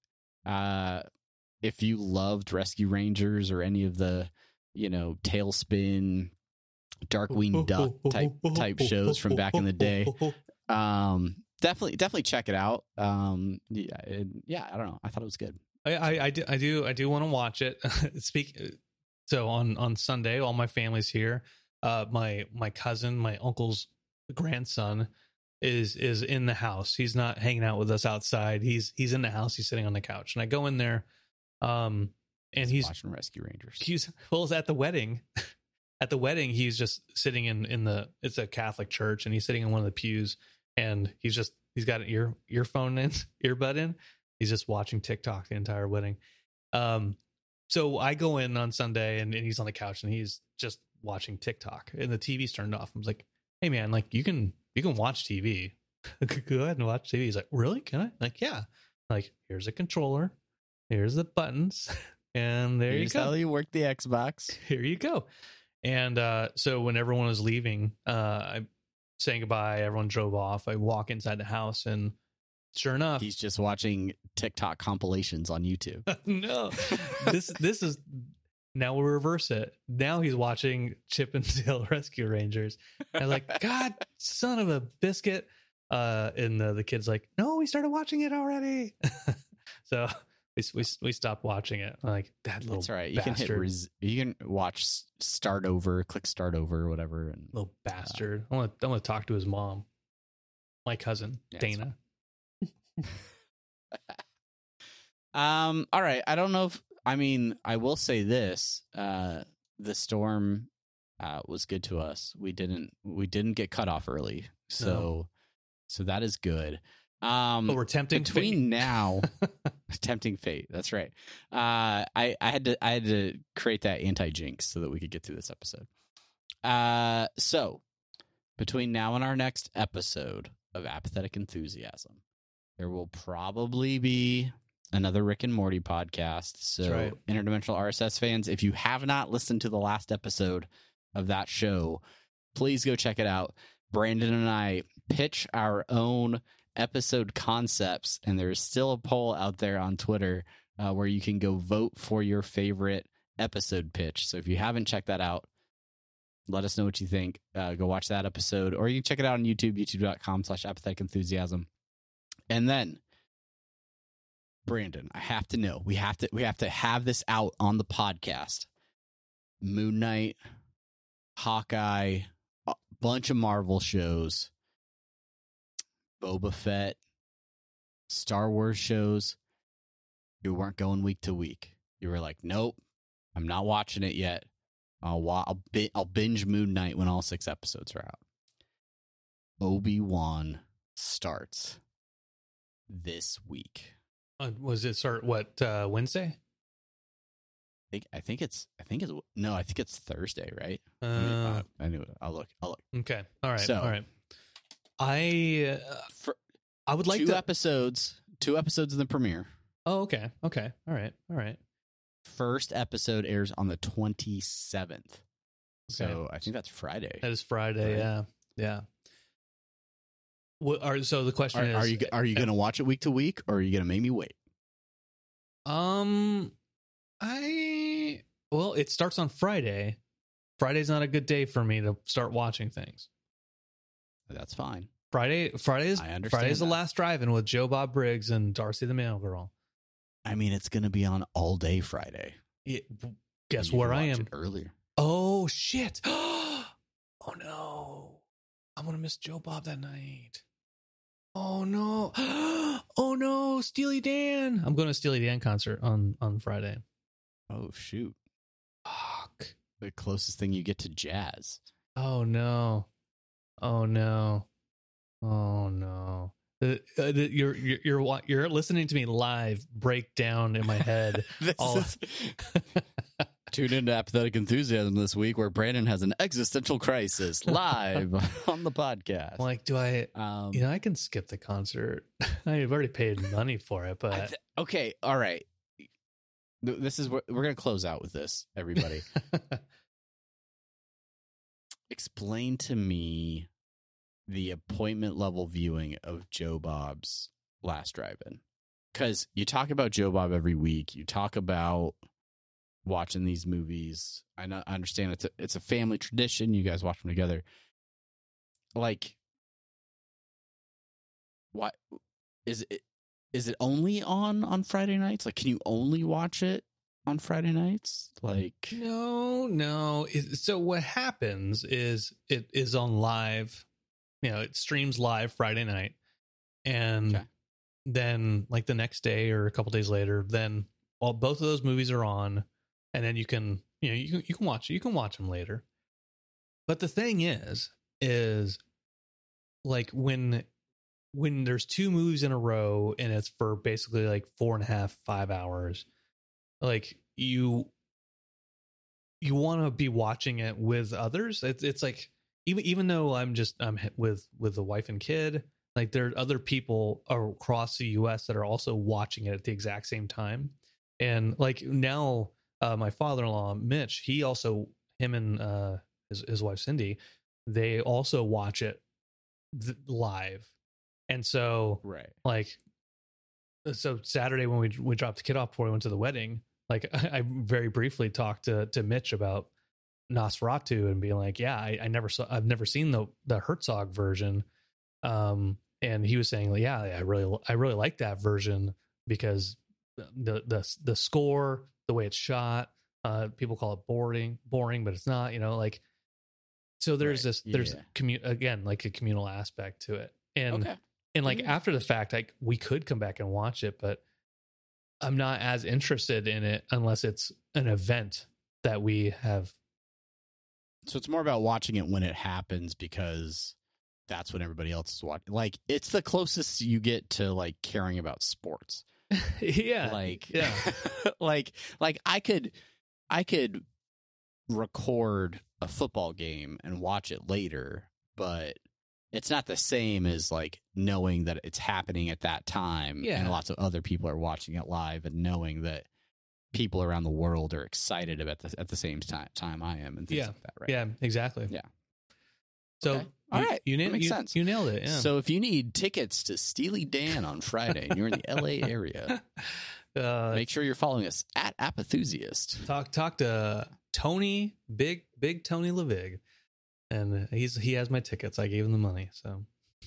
Speaker 3: If you loved Rescue Rangers or any of the, Tailspin, Darkwing Duck type shows from back in the day, definitely check it out. I don't know. I thought it was good.
Speaker 4: I do want to watch it. So on Sunday, all my family's here. My cousin, my uncle's grandson is in the house. He's not hanging out with us outside. He's in the house. He's sitting on the couch, and I go in there. And he's
Speaker 3: watching Rescue Rangers.
Speaker 4: He's at the wedding. At the wedding, he's just sitting in it's a Catholic church, and he's sitting in one of the pews, and he's got an earbud in. He's just watching TikTok the entire wedding. So I go in on Sunday, and he's on the couch, and he's just watching TikTok, and the TV's turned off. I'm like, hey man, like you can watch TV. Go ahead and watch TV. He's like, really? Can I? Like, yeah. Like, here's a controller. Here's the buttons, and here's you go.
Speaker 3: How you work the Xbox.
Speaker 4: Here you go. And so when everyone was leaving, I'm saying goodbye. Everyone drove off. I walk inside the house, and sure enough,
Speaker 3: he's just watching TikTok compilations on YouTube.
Speaker 4: No, this is now we'll reverse it. Now he's watching Chip and Dale Rescue Rangers. And I'm like, God, son of a biscuit. And the kid's like, no, we started watching it already. So we stopped watching it. I'm like, that little
Speaker 3: That's all right.
Speaker 4: bastard.
Speaker 3: You can watch start over, click start over, or whatever. And
Speaker 4: little bastard. I want to talk to his mom, my cousin Dana.
Speaker 3: All right. I don't know I will say this. The storm was good to us. We didn't get cut off early. So that is good.
Speaker 4: But we're tempting
Speaker 3: between
Speaker 4: fate.
Speaker 3: Now, tempting fate. That's right. I had to create that anti-jinx so that we could get through this episode. So between now and our next episode of Apathetic Enthusiasm, there will probably be another Rick and Morty podcast. So,
Speaker 4: right.
Speaker 3: Interdimensional RSS fans, if you have not listened to the last episode of that show, please go check it out. Brandon and I pitch our own episode concepts, and there's still a poll out there on Twitter where you can go vote for your favorite episode pitch. So if you haven't checked that out, let us know what you think. Go watch that episode, or you can check it out on YouTube, youtube.com/apathetic enthusiasm. And then, Brandon, I have to know, we have to have this out on the podcast. Moon Knight, Hawkeye, a bunch of Marvel shows, Boba Fett, Star Wars shows. You weren't going week to week. You were like, nope, I'm not watching it yet. I'll binge Moon Knight when all 6 episodes are out. Obi-Wan starts this week.
Speaker 4: Was it start Wednesday?
Speaker 3: I think it's Thursday, right? I knew it. I'll look.
Speaker 4: Okay. All right.
Speaker 3: So,
Speaker 4: all right. I would like
Speaker 3: two episodes in the premiere.
Speaker 4: Oh, okay. Okay. All right.
Speaker 3: First episode airs on the 27th. Okay. So I think that's Friday.
Speaker 4: That is Friday. Right? Yeah. So the question is,
Speaker 3: are you going to watch it week to week, or are you going to make me wait?
Speaker 4: Well, it starts on Friday. Friday's not a good day for me to start watching things.
Speaker 3: That's fine.
Speaker 4: Friday's the last drive-in with Joe Bob Briggs and Darcy the Mail Girl.
Speaker 3: I mean, it's going to be on all day Friday.
Speaker 4: Guess where I am
Speaker 3: earlier.
Speaker 4: Oh shit! Oh no! I'm gonna miss Joe Bob that night. Oh no! Oh no! Steely Dan. I'm going to Steely Dan concert on Friday.
Speaker 3: Oh shoot!
Speaker 4: Fuck!
Speaker 3: The closest thing you get to jazz.
Speaker 4: Oh no! Oh no! Oh no! You're listening to me live break down in my head.
Speaker 3: Tune into Apathetic Enthusiasm this week, where Brandon has an existential crisis live on the podcast.
Speaker 4: Like, do I? I can skip the concert. I've already paid money for it, but
Speaker 3: okay, all right. This is what we're going to close out with. This, everybody. Explain to me the appointment level viewing of Joe Bob's Last Drive-In, because you talk about Joe Bob every week. You talk about watching these movies. I understand it's a family tradition. You guys watch them together. Like, what is it? Is it only on Friday nights? Like, can you only watch it on Friday nights? Like,
Speaker 4: no. So what happens is it is on live. It streams live Friday night, and then like the next day or a couple days later, then both of those movies are on, and then you can watch it. You can watch them later. But the thing is like when there's 2 movies in a row and it's for basically like 4.5, 5 hours, like you want to be watching it with others. It's like, even though I'm with the wife and kid, like there are other people across the US that are also watching it at the exact same time. And like now, my father-in-law, Mitch, him and his wife, Cindy, they also watch it live. And so, so Saturday when we dropped the kid off before we went to the wedding, like I very briefly talked to Mitch about Nosferatu and being like, I've never seen the Herzog version. And he was saying, like, I really like that version because the score, the way it's shot, people call it boring, but it's not, like, so there's there's like a communal aspect to it. And like after the fact, like we could come back and watch it, but I'm not as interested in it unless it's an event that we have.
Speaker 3: So it's more about watching it when it happens because that's when everybody else is watching. Like, it's the closest you get to like caring about sports.
Speaker 4: Yeah.
Speaker 3: Like I could record a football game and watch it later, but it's not the same as like knowing that it's happening at that time, and lots of other people are watching it live and knowing that people around the world are excited about this at the same time I am, and things like that, right?
Speaker 4: Yeah, exactly.
Speaker 3: Yeah.
Speaker 4: So,
Speaker 3: okay. All right, that makes sense.
Speaker 4: You nailed it. Yeah.
Speaker 3: So if you need tickets to Steely Dan on Friday and you're in the LA area, make sure you're following us at Apathusiast.
Speaker 4: Talk to Tony, big Tony Levig, and he has my tickets. I gave him the money, so.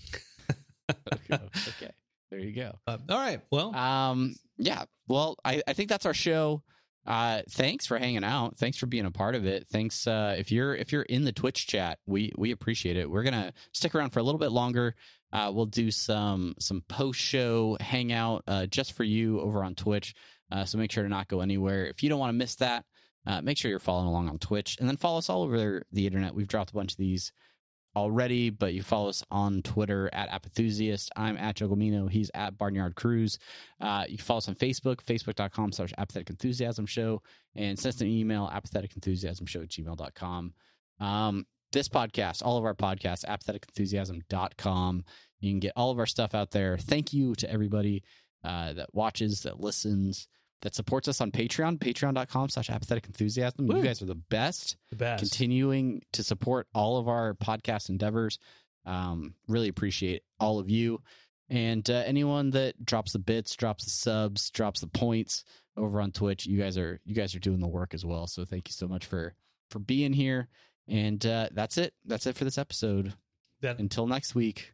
Speaker 3: Okay, there you go.
Speaker 4: All right. Well,
Speaker 3: yeah. Well, I think that's our show. Thanks for hanging out. Thanks for being a part of it. Thanks. If you're in the Twitch chat, we appreciate it. We're gonna stick around for a little bit longer. We'll do some post show hangout just for you over on Twitch. So make sure to not go anywhere. If you don't want to miss that, make sure you're following along on Twitch, and then follow us all over the internet. We've dropped a bunch of these already, but you follow us on Twitter at Apathusiast. I'm at Jogomino. He's at Barnyard Cruise. You can follow us on Facebook, facebook.com/Apathetic Enthusiasm Show, and send us an email, apatheticenthusiasmshow@gmail.com. This podcast, all of our podcasts, apatheticenthusiasm.com. You can get all of our stuff out there. Thank you to everybody that watches, that listens, that supports us on Patreon, patreon.com/apatheticenthusiasm. You guys are the best. Continuing to support all of our podcast endeavors. Really appreciate all of you. And anyone that drops the bits, drops the subs, drops the points over on Twitch, you guys are doing the work as well. So thank you so much for being here. And that's it. That's it for this episode. Until next week.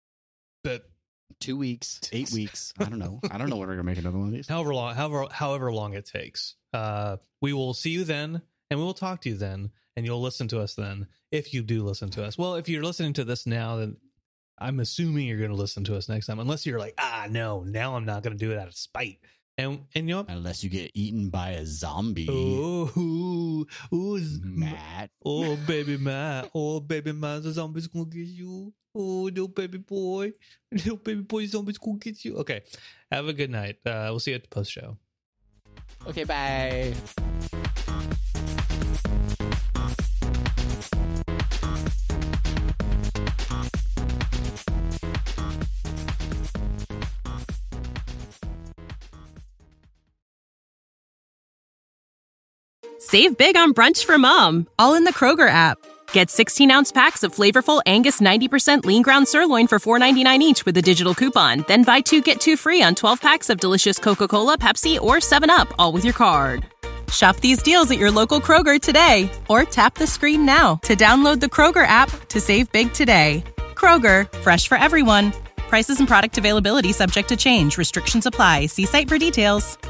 Speaker 3: 2 weeks, 8 weeks. I don't know when we're gonna make another one of these.
Speaker 4: However long it takes. We will see you then, and we will talk to you then, and you'll listen to us then, if you do listen to us. Well, if you're listening to this now, then I'm assuming you're gonna listen to us next time, unless you're like, no, now I'm not gonna do it out of spite. And you know,
Speaker 3: unless you get eaten by a zombie.
Speaker 4: Matt. Baby Matt, the zombie's gonna get you. Oh, little baby boy, zombie's gonna get you. Okay, have a good night. We'll see you at the post show.
Speaker 3: Okay, bye.
Speaker 1: Save big on brunch for mom, all in the Kroger app. Get 16-ounce packs of flavorful Angus 90% lean ground sirloin for $4.99 each with a digital coupon. Then buy 2, get 2 free on 12 packs of delicious Coca-Cola, Pepsi, or 7-Up, all with your card. Shop these deals at your local Kroger today, or tap the screen now to download the Kroger app to save big today. Kroger, fresh for everyone. Prices and product availability subject to change. Restrictions apply. See site for details.